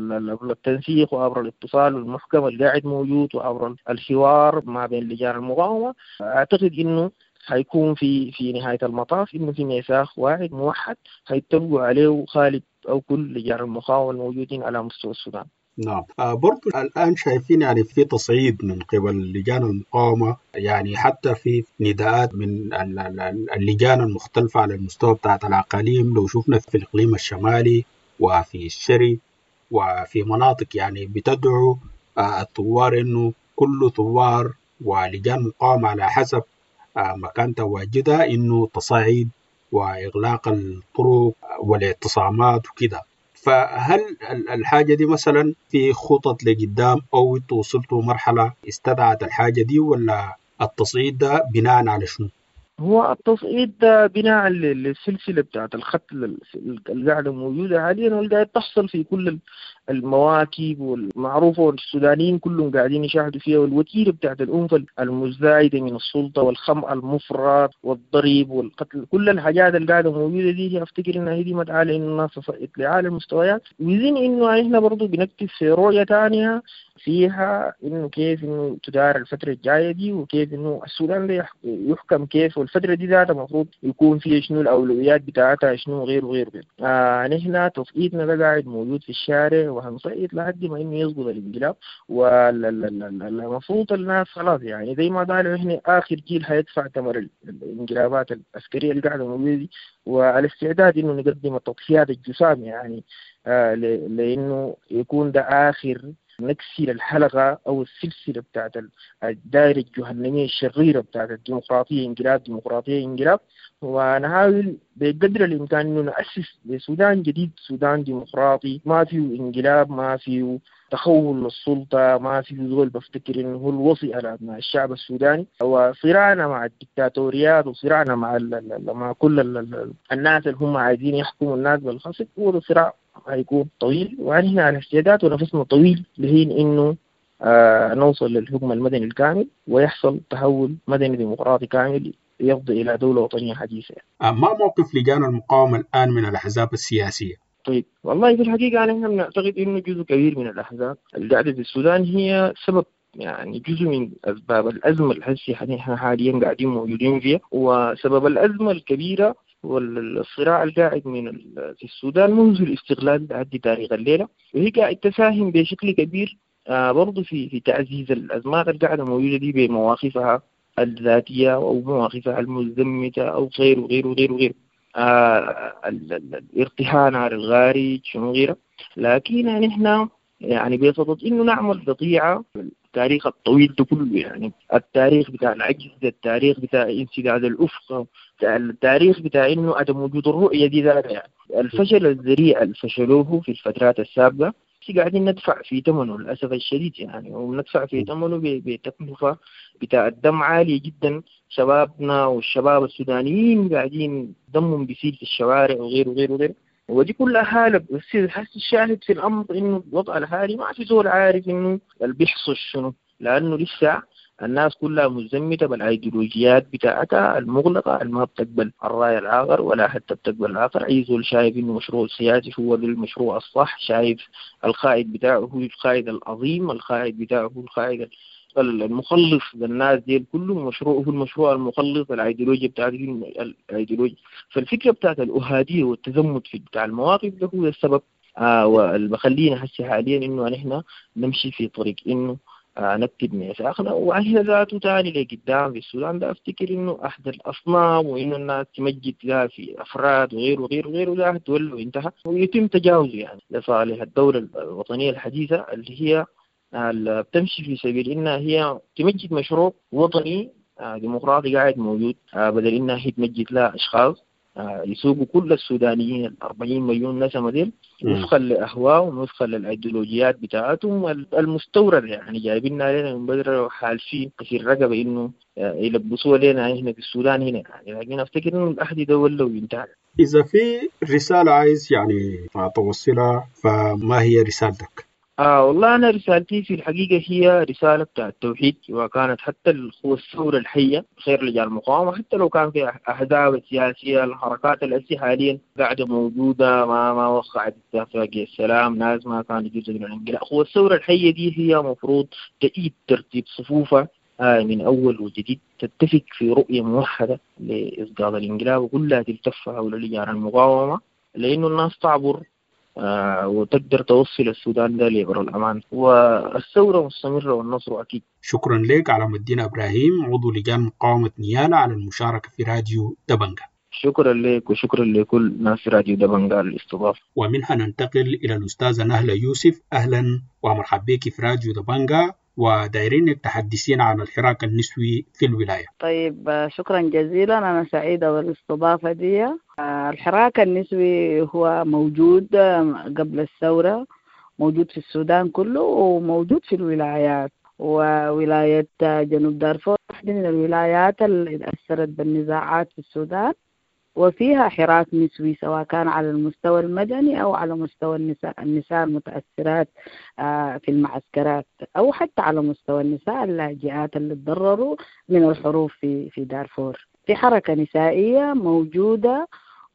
[SPEAKER 13] التنسيق وعبر الاتصال المحكم اللي قاعد موجود وعبر الحوار ما بين لجان المقاومة، أعتقد إنه هيكون في في نهاية المطاف إنه في ميثاق واحد موحد هيتبقوا عليه خالد أو كل لجان المقاومة الموجودين على مستوى السودان.
[SPEAKER 2] نعم. آه برضو الآن شايفين يعني في تصعيد من قبل لجان المقاومة، يعني حتى في نداءات من اللجان المختلفة على المستوى بتاعت الأقاليم. لو شفنا في الإقليم الشمالي وفي الشري وفي مناطق يعني بتدعو آه الثوار إنه كل ثوار ولجان مقاومة على حسب آه مكان تواجدها إنه تصعيد وإغلاق الطرق والاعتصامات وكده. فهل الحاجة دي مثلا في خطط لقدام أو انتوا وصلتوا مرحلة استدعت الحاجة دي، ولا التصعيد ده بناء على شنو؟
[SPEAKER 13] هو التصعيد ده بناء للسلسلة بتاعت الخط اللي قاعدة موجودة حاليا واللي قاعد تحصل في كل المواكب والمعروفة والسودانيين كلهم قاعدين يشاهدوا فيها، والوتيرة بتاعت الأنفة المزدايدة من السلطة والخمع المفرط والضريب والقتل، كل الحاجات اللي قاعدة موجودة دي أفتكر إنها هي مدعاة لأن الناس تصعد لعالى المستويات. ويزين إنه إحنا برضو بنكتب في رؤية تانية فيها إنه كيف إنه تدار الفترة الجاية دي وكيف إنه السودان ده يحكم كيف، والفترة دي ذاتها المفروض يكون فيها شنو الأولويات بتاعتها شنو غير وغير غير. آه نحن تصعيدنا ده قاعد موجود في الشارع وهنصعد لحد ما إنه يسقط الانقلاب، والمفروض الناس خلاص يعني زي ما قالوا إحنا آخر جيل هيدفع ثمر الانقلابات العسكرية اللي قاعدة موجودة دي، وعلى استعداد إنه نقدم التضحيات الجسام يعني آه لأنه يكون ده آخر نكسر الحلقة أو السلسلة بتاعت الدائرة الجهنمية الشريرة بتاعت الديمقراطية انقلاب ديمقراطية انقلاب، ونحاول بقدر الإمكان إنه نأسس لسودان جديد، سودان ديمقراطي ما فيه انقلاب ما فيه تخول للسلطة ما فيه زول بفتكر إنه هو الوصي على أبناء الشعب السوداني. وصراعنا مع الدكتاتوريات وصراعنا مع مع كل الناس اللي هم عايزين يحكموا الناس بالخصب هو صراع هيكون طويل، ونحن على استعداد ونفسنا طويل لحين إنه آه نوصل للحكم المدني الكامل ويحصل تحول مدني ديمقراطي كامل يفضي إلى دولة وطنية حديثة.
[SPEAKER 2] ما موقف لجان المقاومة الآن من الأحزاب السياسية؟
[SPEAKER 13] طيب والله في الحقيقة نحن بنعتقد إنه جزء كبير من الأحزاب القاعدة في السودان هي سبب، يعني جزء من أسباب الأزمة الحسي نحن حاليا قاعدين موجودين فيها. وسبب الأزمة الكبيرة والصراع القاعد من في السودان منذ الاستقلال لحد تاريخ الليلة، وهي قاعد تساهم بشكل كبير آه برضو في في تعزيز الأزمات القاعدة موجودة دي بمواقفها الذاتية أو مواقفها المزدمتة أو غير وغير وغير وغير آه الارتهان على الغارج شنو غيره. لكن نحن يعني بصدد إنه نعمل قطيعة التاريخ الطويل ده كله، يعني التاريخ بتاع العجز، التاريخ بتاع انسداد الأفق، التاريخ بتاع إنه عدم وجود الرؤية دي ذاتها، يعني الفشل الذريع اللي فشلوه في الفترات السابقة قاعدين ندفع في ثمنه للأسف الشديد، يعني وندفع في ثمنه بتكلفة بتاع الدم عالية جدا. شبابنا والشباب السودانيين قاعدين دمهم بيسيل في الشوارع وغيره وغيره وغيره، ودي كلها حالة بس حس الشاهد في الأمر إنه الوضع الحالي ما في زول عارف إنه اللي بيحصل شنو، لأنه لسه الناس كلها مزمتة بالأيديولوجيات بتاعتها المغلقة اللي ما بتقبل الرأي الآخر ولا حتى بتقبل الآخر. أي زول شايف إنه مشروع سياسي هو المشروع الصح، شايف القائد بتاعه هو القائد العظيم، القائد بتاعه هو القائد المخلص للناس دي كله، مشروعه هو المشروع المخلص، الأيديولوجيا بتاعته الأيديولوجيا. فالفكرة بتاعت الأهادية والتزمت في بتاع المواقف ده هو السبب آه واللي بخلينا هسه حاليا إنه نحن نمشي في طريق إنه آه نكتب ميثاقنا وعلى ذاته تاني لقدام في السودان. ده أفتكر إنه أحد الأصنام وإنه الناس تمجد لها في أفراد وغيره وغيره وغيره ده تولى وانتهى ويتم تجاوزه يعني لصالح الدولة الوطنية الحديثة اللي هي اللي بتمشي في سبيل إنها هي تمجد مشروع وطني آه ديمقراطي قاعد موجود آه بدل إنها هي تمجد لها أشخاص آه يسوقوا كل السودانيين الأربعين مليون نسمة ديل وفقا لأهواءهم وفقا للأيديولوجيات بتاعتهم المستوردة، يعني جايبيننا لنا من بدر وحالفين في الرقبة إنه يلبسوها لنا هنا في السودان هنا، يعني لكن أفتكر إنه الأحد ده ولا وينتهى.
[SPEAKER 2] إذا في رسالة عايز يعني توصلها فما هي رسالتك؟
[SPEAKER 13] آه والله أنا رسالتي في الحقيقة هي رسالة بتاع التوحيد، وكانت حتى القوى الثورة الحية خير لجان المقاومة، حتى لو كان في أحزاب سياسية الحركات التي حاليا قاعدة موجودة ما ما وقعت اتفاقية السلام، ناس ما كانوا جزء من الانقلاب. القوى الثورة الحية دي هي مفروض تعيد ترتيب صفوفها آه من أول وجديد، تتفق في رؤية موحدة لإسقاط الانقلاب وكلها تلتف حول لجان المقاومة، لأنه الناس تعبر آه وتقدر توصل السودان ده لبر الأمان، والثورة مستمرة والنصر أكيد.
[SPEAKER 2] شكرا لك على مدين إبراهيم عضو لجان مقاومة نيالا على المشاركة في راديو دبنجا.
[SPEAKER 13] شكرا لك وشكرا لكل ناس راديو دبنجا للاستضافة.
[SPEAKER 2] ومنها ننتقل إلى الأستاذة نهلة يوسف. أهلا ومرحبا بك في راديو دبنجا، ودايرينك تحدثين عن الحراك النسوي في الولاية.
[SPEAKER 14] طيب شكرا جزيلا، أنا سعيدة بالاستضافة دي. الحراك النسوي هو موجود قبل الثورة، موجود في السودان كله وموجود في الولايات، وولاية جنوب دارفور واحدة من الولايات اللي أثرت بالنزاعات في السودان، وفيها حراك نسوي سواء كان على المستوى المدني أو على مستوى النساء النساء المتأثرات في المعسكرات، أو حتى على مستوى النساء اللاجئات اللي تضرروا من الحروب في في دارفور. في حركة نسائية موجودة،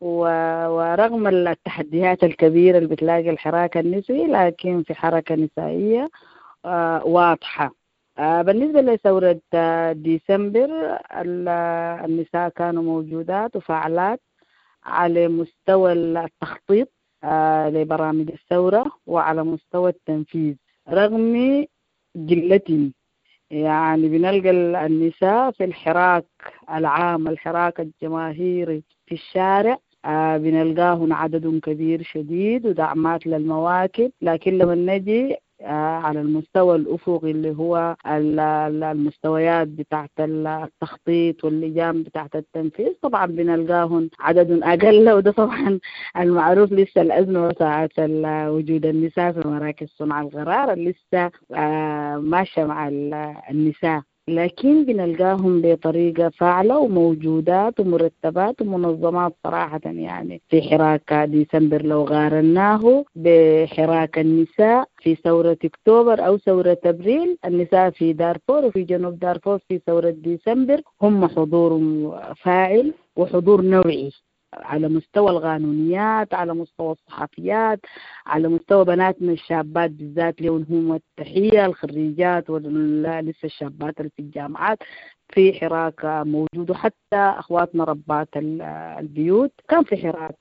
[SPEAKER 14] ورغم التحديات الكبيرة اللي بتلاقي الحراك النسوي لكن في حركة نسائية واضحة. بالنسبة لثورة ديسمبر النساء كانوا موجودات وفعالات على مستوى التخطيط لبرامج الثورة وعلى مستوى التنفيذ، رغم قلتهم يعني بنلقى النساء في الحراك العام الحراك الجماهيري في الشارع بنلقاهن عدد كبير شديد ودعمات للمواكب، لكن لما نجي على المستوى الأفقي اللي هو المستويات بتاعت التخطيط واللجان بتاعت التنفيذ طبعا بنلقاهن عدد أقل، وده طبعا المعروف لسه الأزمة بتاعت وجود النساء في مراكز صنع القرار لسه ماشية مع النساء. لكن بنلقاهم بطريقة فاعلة وموجودات ومرتبات ومنظمات صراحة. يعني في حراك ديسمبر لو قارناه بحراك النساء في ثورة أكتوبر أو ثورة أبريل، النساء في دارفور وفي جنوب دارفور في ثورة ديسمبر هم حضور فاعل وحضور نوعي على مستوى القانونيات، على مستوى الصحفيات، على مستوى بناتنا الشابات بالذات لهم هم التحية، الخريجات ولسه الشابات اللي في الجامعات في حراك موجود، وحتى أخواتنا ربات البيوت كان في حراك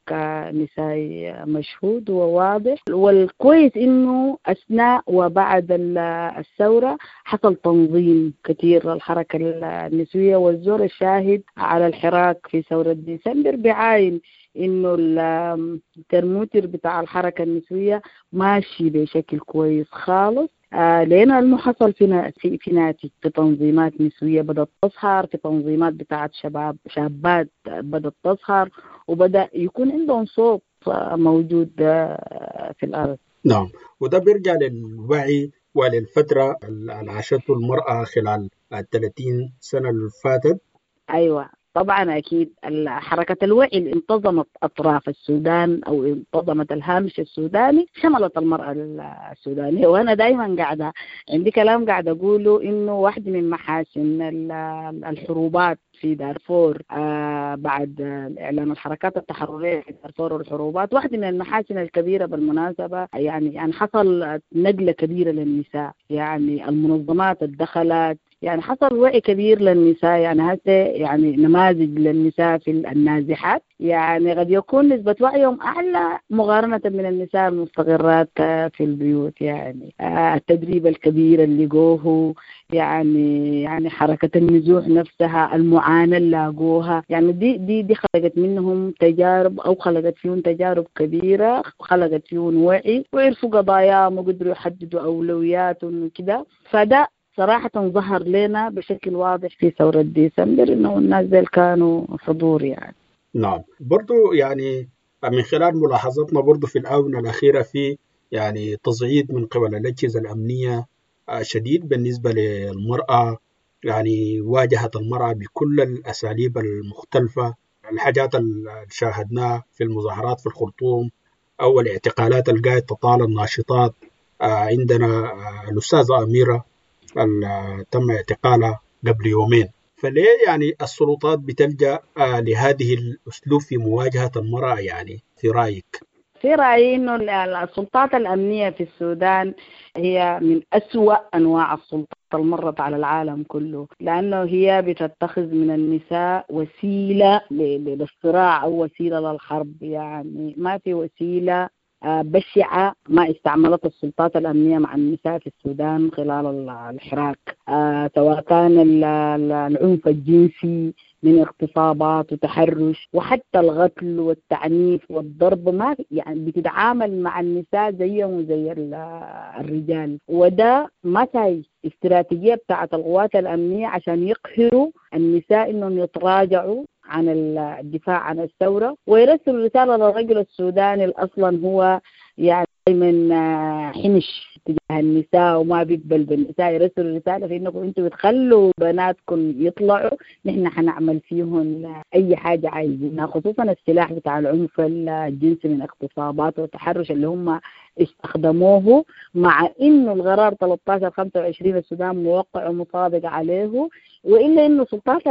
[SPEAKER 14] نسائي مشهود وواضح. والكويس إنه أثناء وبعد الثورة حصل تنظيم كثير للحركة النسوية، والزور الشاهد على الحراك في ثورة ديسمبر بعاين إنه الترموتر بتاع الحركة النسوية ماشي بشكل كويس خالص. آه لأنه إنه حصل في في في ناتج في تنظيمات نسوية بدأت تظهر، في تنظيمات بتاعت شباب شابات بدأت تظهر، وبدأ يكون عندهم صوت موجود آه في الأرض.
[SPEAKER 2] نعم، وده بيرجع للوعي وللفترة اللي عاشته المرأة خلال الثلاثين سنة اللي فاتت.
[SPEAKER 14] أيوة طبعا أكيد حركة الوعي اللي انتظمت أطراف السودان أو انتظمت الهامش السوداني شملت المرأة السودانية. وأنا دايما قاعدة عندي كلام قاعدة أقوله إنه واحدة من محاسن الحروبات في دارفور آه بعد إعلان الحركات التحررية في دارفور والحروبات، واحدة من المحاسن الكبيرة بالمناسبة يعني يعني حصل نقلة كبيرة للنساء، يعني المنظمات الدخلت، يعني حصل وعي كبير للنساء. يعني هسه يعني نماذج للنساء في النازحات، يعني قد يكون نسبة وعيهم أعلى مقارنة من النساء المستقرات في البيوت. يعني التدريب الكبير اللي لقوه، يعني يعني حركة النزوح نفسها، المعاناة اللي لاقوها، يعني دي دي دي خلقت منهم تجارب أو خلقت فيهم تجارب كبيرة، وخلقت فيهم وعي وعرفوا قضاياهم وقدروا يحددوا أولوياتهم وكده. فده صراحة ظهر لنا بشكل واضح في ثورة ديسمبر إنه الناس دول كانوا حضور يعني.
[SPEAKER 2] نعم، برضو يعني من خلال ملاحظاتنا برضو في الآونة الأخيرة في يعني تصعيد من قبل الأجهزة الأمنية شديد بالنسبة للمرأة، يعني واجهت المرأة بكل الأساليب المختلفة. الحاجات اللي شاهدناها في المظاهرات في الخرطوم أو الاعتقالات القاعدة تطال الناشطات، عندنا الأستاذة أميرة تم اعتقالها قبل يومين. فليه يعني السلطات بتلجأ لهذه الأسلوب في مواجهة المرأة يعني في رأيك؟
[SPEAKER 14] في رأيي إنه السلطات الأمنية في السودان هي من أسوأ أنواع السلطات المرت على العالم كله، لأنه هي بتتخذ من النساء وسيلة للصراع أو وسيلة للحرب. يعني ما في وسيلة بشعة ما استعملت السلطات الأمنية مع النساء في السودان خلال الحراك، سواء كان العنف الجنسي من اغتصابات وتحرش وحتى القتل والتعنيف والضرب. ما يعني بتتعامل مع النساء زيهم وزي الرجال، وده ما هي استراتيجية بتاعت القوات الأمنية عشان يقهروا النساء إنهم يتراجعوا عن الدفاع عن الثورة ويرسل رسالة للرجل السوداني الأصلا هو يعني من حنش تجاه النساء وما بيقبل بالنساء، يرسل رسالة في إنكم أنتم بتخلوا بناتكم يطلعوا نحن حنعمل فيهم أي حاجة عايزينها، خصوصا السلاح بتاع العنف الجنسي من اغتصابات وتحرش اللي هم استخدموه، مع إنه القرار ثلاثة عشر خمسة وعشرين السودان موقع ومطابق عليه، وإلا إنه سلطات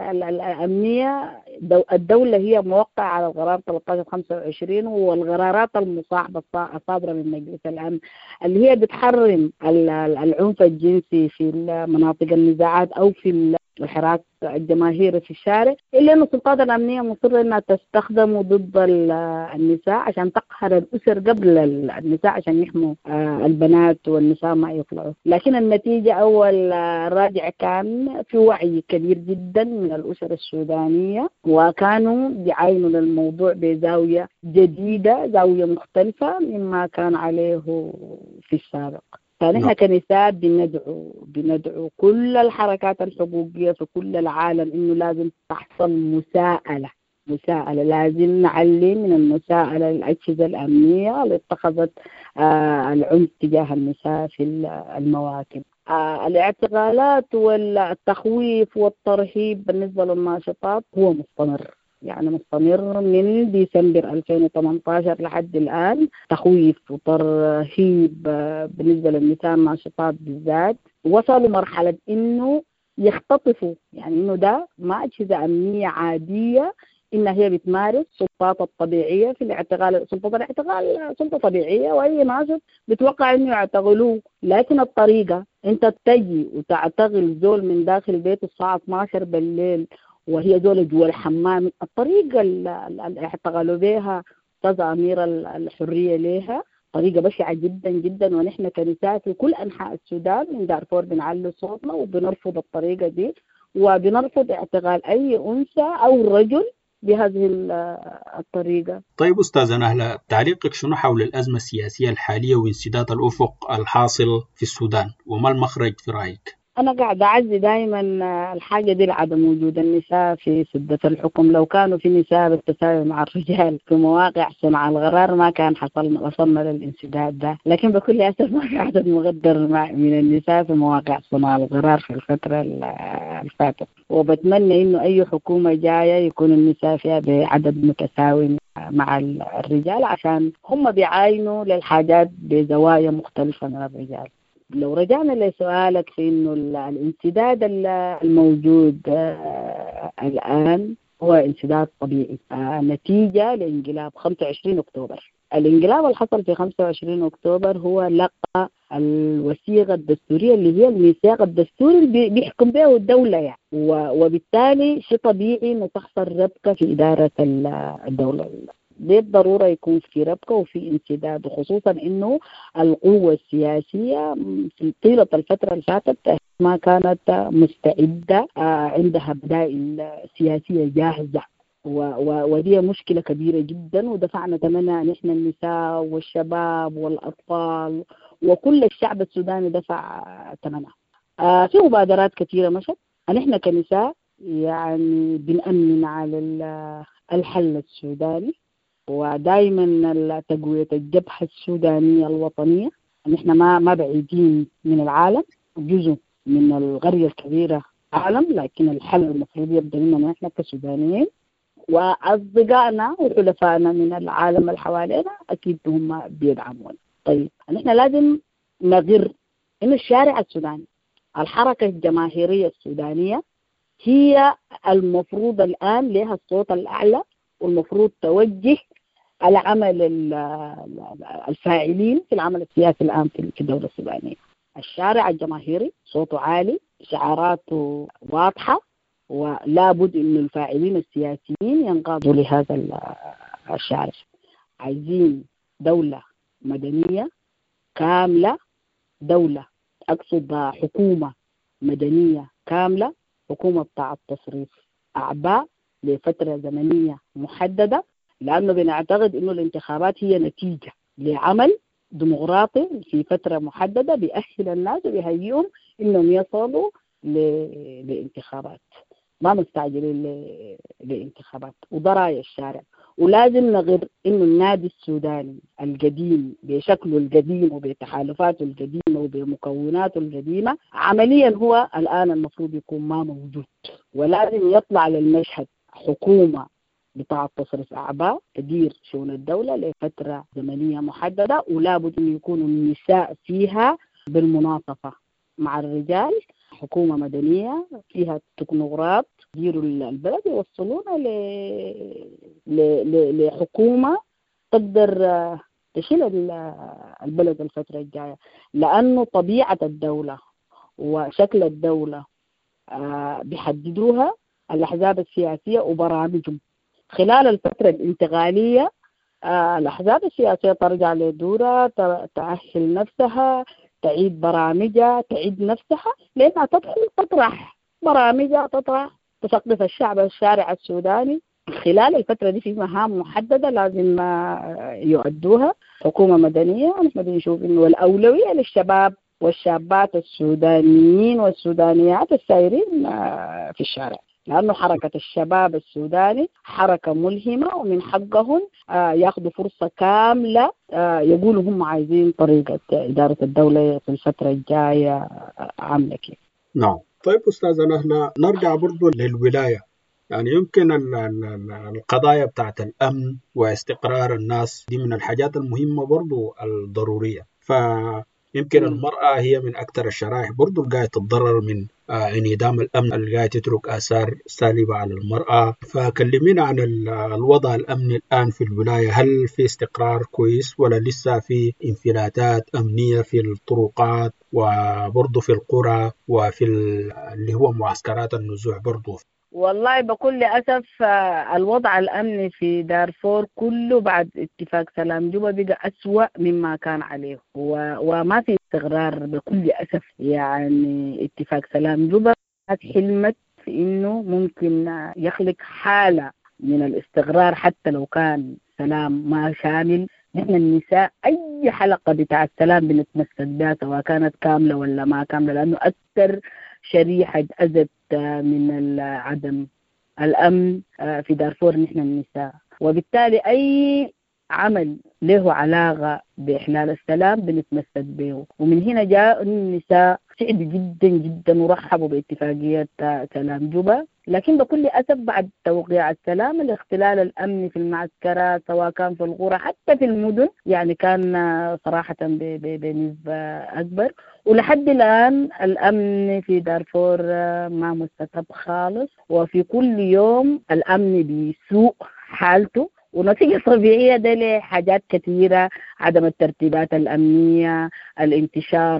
[SPEAKER 14] الأمنية الدولة هي موقع على القرار ثلاثة عشر خمسة وعشرين والقرارات المصاحبة الصادرة من مجلس الأمن اللي هي بتحرم العنف الجنسي في مناطق النزاعات أو في الحراك الجماهيري في الشارع، إلا أن السلطات الأمنية مصرة أنها تستخدمه ضد النساء عشان تقهر الأسر قبل النساء عشان يحموا البنات والنساء ما يطلعوا. لكن النتيجة أول راجع كان في وعي كبير جدا من الأسر السودانية، وكانوا بيعاينوا للموضوع بزاوية جديدة، زاوية مختلفة مما كان عليه في السابق. فنحن كنساء بندعو بندعو كل الحركات الحقوقية في كل العالم إنه لازم تحصل مساءلة مساءلة لازم نعلي من المساءلة للأجهزة الأمنية اللي اتخذت آه العنف تجاه النساء في المواكب. آه الاعتقالات والتخويف والترهيب بالنسبة للناشطات هو مستمر، يعني مستمر من ديسمبر ألفين وثمانية عشر لحد الآن. تخويف وترهيب بالنسبة للنساء الناشطات بالذات، وصلوا مرحلة إنه يختطفوا، يعني إنه ده ما أجهزة أمنية عادية إنها هي بتمارس سلطات الطبيعية في الاعتقال. سلطة الاعتقال سلطة طبيعية وأي ناشط بتوقع إنه يعتقلوه، لكن الطريقة أنت تجي وتعتقل زول من داخل بيته الساعة اثني عشر بالليل وهي زول جوا الحمام، الطريقة اللي اعتقلوا بها أستاذ أميرة الحرية لها طريقة بشعة جدا جدا. ونحن كنساء في كل أنحاء السودان من دارفور بنعلي صوتنا وبنرفض الطريقة دي، وبنرفض اعتقال أي أنثى أو رجل بهذه الطريقة.
[SPEAKER 2] طيب أستاذة نهلة، تعليقك شنو حول الأزمة السياسية الحالية وانسداد الأفق الحاصل في السودان، وما المخرج في رأيك؟
[SPEAKER 14] أنا قاعدة أعزي دائما الحاجة دي لعدم وجود النساء في سدة الحكم. لو كانوا في نساء بالتساوي مع الرجال في مواقع صنع القرار ما كان حصلنا وصلنا للانسداد ده، لكن بكل أسف ما في عدد مقدر من النساء في مواقع صنع القرار في الفترة الفاتت. وبتمنى إنه أي حكومة جاية يكون النساء فيها بعدد متساوي مع الرجال، عشان هم بيعاينوا للحاجات بزوايا مختلفة من الرجال. لو رجعنا لسؤالك في إنه الانسداد الموجود الآن هو انسداد طبيعي نتيجة لانقلاب خمسة وعشرين أكتوبر. الانقلاب اللي حصل في خمسة وعشرين أكتوبر هو لقى الوثيقة الدستورية اللي هي الميثاق الدستوري اللي بيحكم بها الدولة يعني، وبالتالي شيء طبيعي إنه تحصل ربكة في إدارة الدولة. بالضرورة يكون في ربكة وفي انسداد، وخصوصا إنه القوة السياسية في طيلة الفترة اللي فاتت ما كانت مستعدة، عندها بدائل سياسية جاهزة، ودي مشكلة كبيرة جدا ودفعنا ثمنها نحن النساء والشباب والأطفال وكل الشعب السوداني دفع ثمنها. في مبادرات كثيرة مشت، نحن كنساء يعني بنأمن على الحل السوداني، ودائما تقوية الجبهة السودانية الوطنية. نحن ما ما بعيدين من العالم، جزء من القرية الكبيرة عالم، لكن الحل المفروض يبدأ مننا نحن كسودانيين، وأصدقائنا وحلفائنا من العالم اللي حوالينا أكيد هم بيدعمون. طيب نحن لازم نغر إن الشارع السوداني، الحركة الجماهيرية السودانية هي المفروض الآن لها الصوت الأعلى، والمفروض توجه العمل الفاعلين في العمل السياسي الآن في الدولة السودانية. الشارع الجماهيري صوته عالي، شعاراته واضحة، ولا بد إن الفاعلين السياسيين ينقادوا لهذا الشارع. عايزين دولة مدنية كاملة، دولة أقصد حكومة مدنية كاملة، حكومة بتاعت تصريف أعباء لفترة زمنية محددة، لأنه بنعتقد إنه الانتخابات هي نتيجة لعمل ديمقراطي في فترة محددة بيأهل الناس وبيهيئهم إنهم يصلوا لانتخابات. ما مستعجلين لانتخابات، وده رأي الشارع. ولازم نغر إنه النادي السوداني القديم بشكله القديم وبتحالفاته القديمة وبمكوناته القديمة عمليا هو الآن المفروض يكون ما موجود، ولازم يطلع للمشهد حكومة بتاعة تصرف أعباء تدير شؤون الدولة لفترة زمنية محددة، ولا بد أن يكون النساء فيها بالمناصفة مع الرجال. حكومة مدنية فيها تكنوقراط يديروا البلد يوصلونا لحكومة تقدر تشيل البلد الفترة الجاية، لأنه طبيعة الدولة وشكل الدولة بيحددوها الأحزاب السياسية وبرامجهم. خلال الفترة الانتقالية الأحزاب السياسية ترجع لدورها، تأهل نفسها، تعيد برامجها، تعيد نفسها، لأنها تدخل تطرح برامجها، تطرح تثقف الشعب الشارع السوداني. خلال الفترة دي في مهام محددة لازم يؤدوها. حكومة مدنية نحن بنشوف إنه الأولوية للشباب والشابات السودانيين والسودانيات السائرين في الشارع. لأنه حركة الشباب السوداني حركة ملهمة، ومن حقهم ياخذوا فرصة كاملة يقولوا هم عايزين طريقة إدارة الدولة في الفترة الجاية عاملة كيف.
[SPEAKER 2] نعم. طيب أستاذنا احنا نرجع برضو للولاية. يعني يمكن القضايا بتاعت الأمن واستقرار الناس دي من الحاجات المهمة برضو الضرورية، فيمكن المرأة هي من أكثر الشرائح برضو اللي قاعدة تتضرر من انعدام الأمن اللي قاعدة تترك آثار سالبة على المرأة. فكلمينا عن الوضع الأمني الآن في الولاية، هل في استقرار كويس ولا لسه في انفلاتات أمنية في الطرقات وبرضو في القرى وفي اللي هو معسكرات النزوح برضو؟
[SPEAKER 14] والله بكل أسف الوضع الأمني في دارفور كله بعد اتفاق سلام جوبا بقى أسوأ مما كان عليه، وما في استقرار بكل أسف. يعني اتفاق سلام جوبا حلمت في إنه ممكن يخلق حالة من الاستقرار حتى لو كان سلام ما شامل. نحن النساء أي حلقة بتاع السلام بنتمسك بها سواء كانت كاملة ولا ما كاملة، لأنه أكثر شريحة أذت من عدم الأمن في دارفور نحن النساء، وبالتالي أي عمل له علاقة بإحلال السلام بنتمسك به. ومن هنا جاء النساء سعدوا جدا جدا ورحبوا باتفاقية سلام جوبا، لكن بكل أسف بعد توقيع السلام الاختلال الأمني في المعسكرات سواء كان في القرى حتى في المدن يعني كان صراحة بنسبة أكبر. ولحد الآن الأمن في دارفور ما مستتب خالص، وفي كل يوم الأمن بيسوء حالته، ونتيجة طبيعية ده لحاجات كثيرة: عدم الترتيبات الأمنية، الانتشار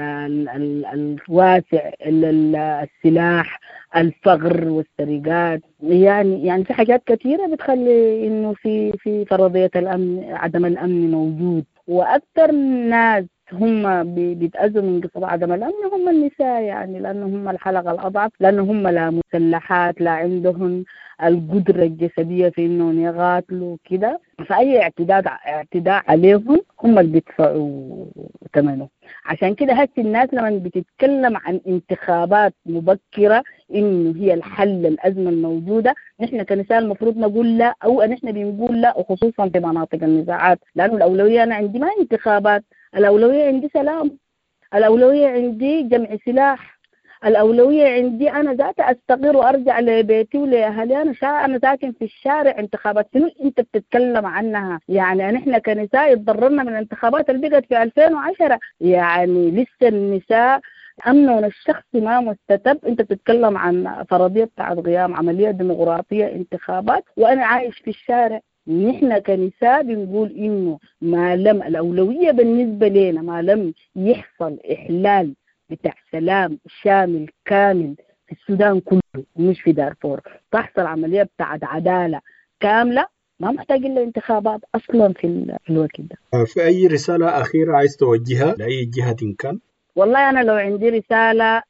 [SPEAKER 14] الواسع للسلاح، الفقر والسرقات. يعني يعني في حاجات كثيرة بتخلي إنه في في فرضية الأمن عدم الأمن موجود. وأكثر ناس هم بيتأذوا من قصة عدم الأمن هم النساء، يعني لأنه هم الحلقة الأضعف، لأنه هم لا مسلحات لا عندهم القدرة الجسدية في إنهم يقاتلوا كده، فأي اعتداء اعتداء عليهم هم اللي بيدفعوا ثمنه. عشان كده هسه الناس لما بتتكلم عن انتخابات مبكرة إنه هي الحل الأزمة الموجودة، نحن كنساء المفروض نقول لا، أو نحن بنقول لا، وخصوصا في مناطق النزاعات، لأنه الأولوية أنا عندي ما انتخابات، الأولوية عندي سلام، الأولوية عندي جمع سلاح، الأولوية عندي أنا ذات أستقر وأرجع لبيتي ولأهلي. أنا شا أنا ساكن في الشارع. انتخابات شنو أنت بتتكلم عنها؟ يعني نحن كنساء اتضررنا من الانتخابات اللي بقت في ألفين وعشرة، يعني لسه النساء أمنهم الشخصي ما مستتب. أنت بتتكلم عن فرضية بتاعت قيام عملية ديمقراطية انتخابات وأنا عايش في الشارع. نحن كنساء بنقول إنه ما لم الأولوية بالنسبة لنا ما لم يحصل إحلال بتاع سلام شامل كامل في السودان كله مش في دارفور، تحصل عملية بتاعت عدالة كاملة، ما محتاج إلا انتخابات أصلا في الوقت ده.
[SPEAKER 2] في أي رسالة أخيرة عايز توجهها لأي جهة كان؟
[SPEAKER 14] والله أنا لو عندي رسالة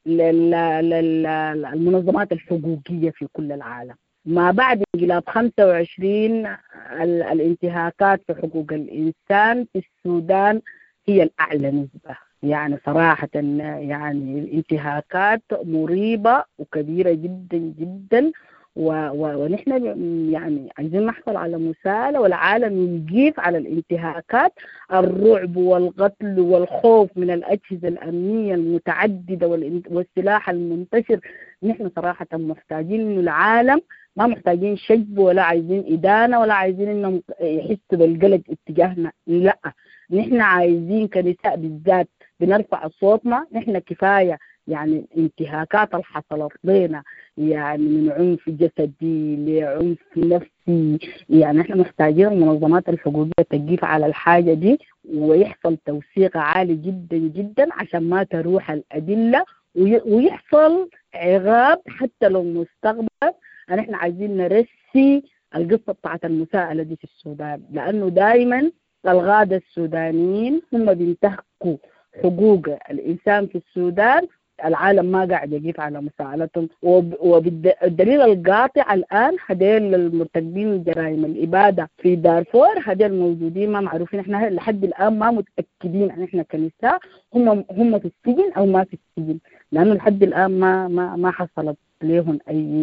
[SPEAKER 14] للمنظمات الحقوقية في كل العالم، ما بعد انقلاب خمسة وعشرين الانتهاكات في حقوق الإنسان في السودان هي الأعلى نسبة. يعني صراحة يعني الانتهاكات مريبة وكبيرة جدا جدا، ونحن يعني عايزين نحصل على مساءلة والعالم يجيف على الانتهاكات، الرعب والقتل والخوف من الأجهزة الأمنية المتعددة والسلاح المنتشر. نحن صراحة محتاجين إنه العالم ما محتاجين شجب ولا عايزين إدانة ولا عايزين إنهم يحسوا بالقلق اتجاهنا، لا، نحن عايزين كنساء بالذات بنرفع صوتنا. نحن كفاية يعني انتهاكات اللي حصلت لنا، يعني من عنف جسدي لعنف نفسي. يعني احنا محتاجين المنظمات الحقوقية تقيف على الحاجة دي ويحصل توثيق عالي جدا جدا عشان ما تروح الأدلة ويحصل عقاب حتى لو مستقبل. احنا عايزين نرسي القصة بتاعت المساءلة دي في السودان، لأنه دائما الغادة السودانيين هم بينتهكوا حقوق الإنسان في السودان، العالم ما قاعد يقف على مساءلتهم. وبالدليل القاطع الآن هذين المرتكبين جرائم الإبادة في دارفور هذين موجودين ما معروفين، احنا لحد الآن ما متأكدين ان احنا كنساء هم هم في السجن أو ما في السجن، لأنه لحد الآن ما ما ما حصلت لهم أي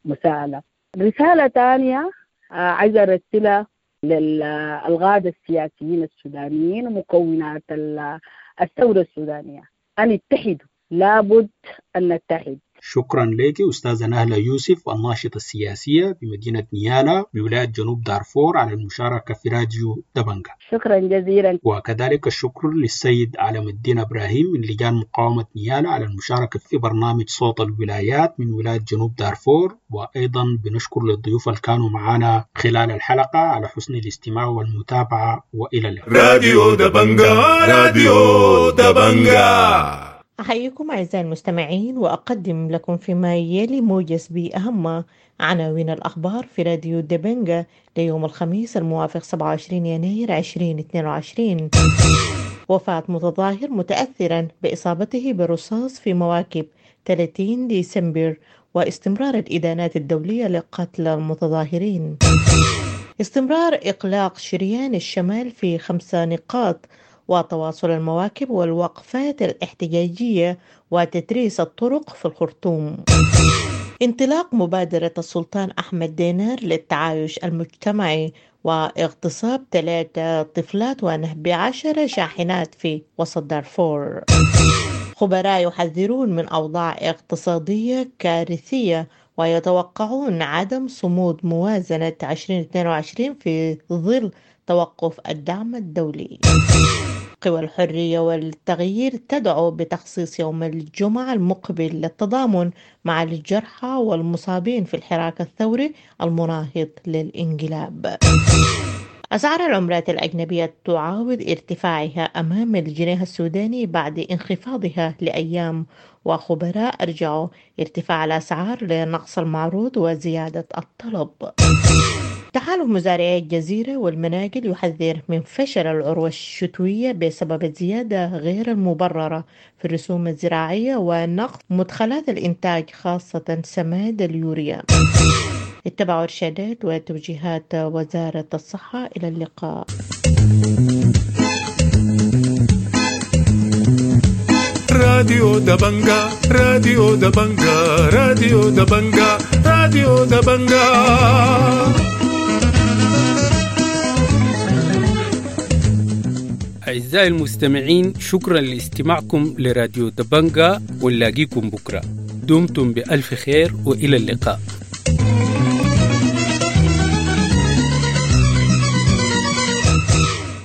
[SPEAKER 14] مساءلة. رسالة تانية عايزة أرسلها للغادة السياسيين السودانيين ومكونات الثورة السودانية أن يتحدوا، لابد أن نتحد.
[SPEAKER 2] شكرا لك أستاذة نهلة يوسف الناشطة السياسية بمدينة نيالا بولاية جنوب دارفور على المشاركة في راديو دبنجا.
[SPEAKER 14] شكرا جزيلا.
[SPEAKER 2] وكذلك الشكر للسيد علم الدين إبراهيم من لجان مقاومة نيالا على المشاركة في برنامج صوت الولايات من ولاية جنوب دارفور. وأيضا بنشكر للضيوف اللي كانوا معنا خلال الحلقة على حسن الاستماع والمتابعة، وإلى اللقاء.
[SPEAKER 1] راديو دبنجا، راديو دبنجا.
[SPEAKER 15] أحييكم أعزائي المستمعين وأقدم لكم فيما يلي موجز بأهم عناوين الأخبار في راديو دبنجا ليوم الخميس الموافق سبعة وعشرين يناير ألفين واثنين وعشرين. وفاة متظاهر متأثرا بإصابته برصاص في مواكب ثلاثين ديسمبر، واستمرار الإدانات الدولية لقتل المتظاهرين. استمرار إغلاق شريان الشمال في خمسة نقاط، وتواصل المواكب والوقفات الاحتجاجية وتتريس الطرق في الخرطوم. انطلاق مبادرة السلطان أحمد دينار للتعايش المجتمعي، واغتصاب ثلاثة طفلات ونهب عشر شاحنات في وسط دارفور. خبراء يحذرون من أوضاع اقتصادية كارثية، ويتوقعون عدم صمود موازنة ألفين واثنين وعشرين في ظل توقف الدعم الدولي. قوى الحرية والتغيير تدعو بتخصيص يوم الجمعة المقبل للتضامن مع الجرحى والمصابين في الحراك الثوري المناهض للانقلاب. أسعار العملات الأجنبية تعاود ارتفاعها أمام الجنيه السوداني بعد انخفاضها لأيام، وخبراء أرجعوا ارتفاع الأسعار لنقص المعروض وزيادة الطلب. تحالف مزارعي الجزيرة والمناقل يحذر من فشل العروة الشتوية بسبب الزيادة غير المبررة في الرسوم الزراعية ونقص مدخلات الإنتاج خاصة سماد اليوريا. اتبعوا إرشادات وتوجيهات وزارة الصحة. إلى اللقاء.
[SPEAKER 1] راديو دبنجا، راديو دبنجا، راديو دبنجا، راديو دبنجا.
[SPEAKER 16] أعزائي المستمعين، شكرا لاستماعكم لراديو دبنجا، ونلاقيكم بكرة. دمتم بألف خير وإلى اللقاء.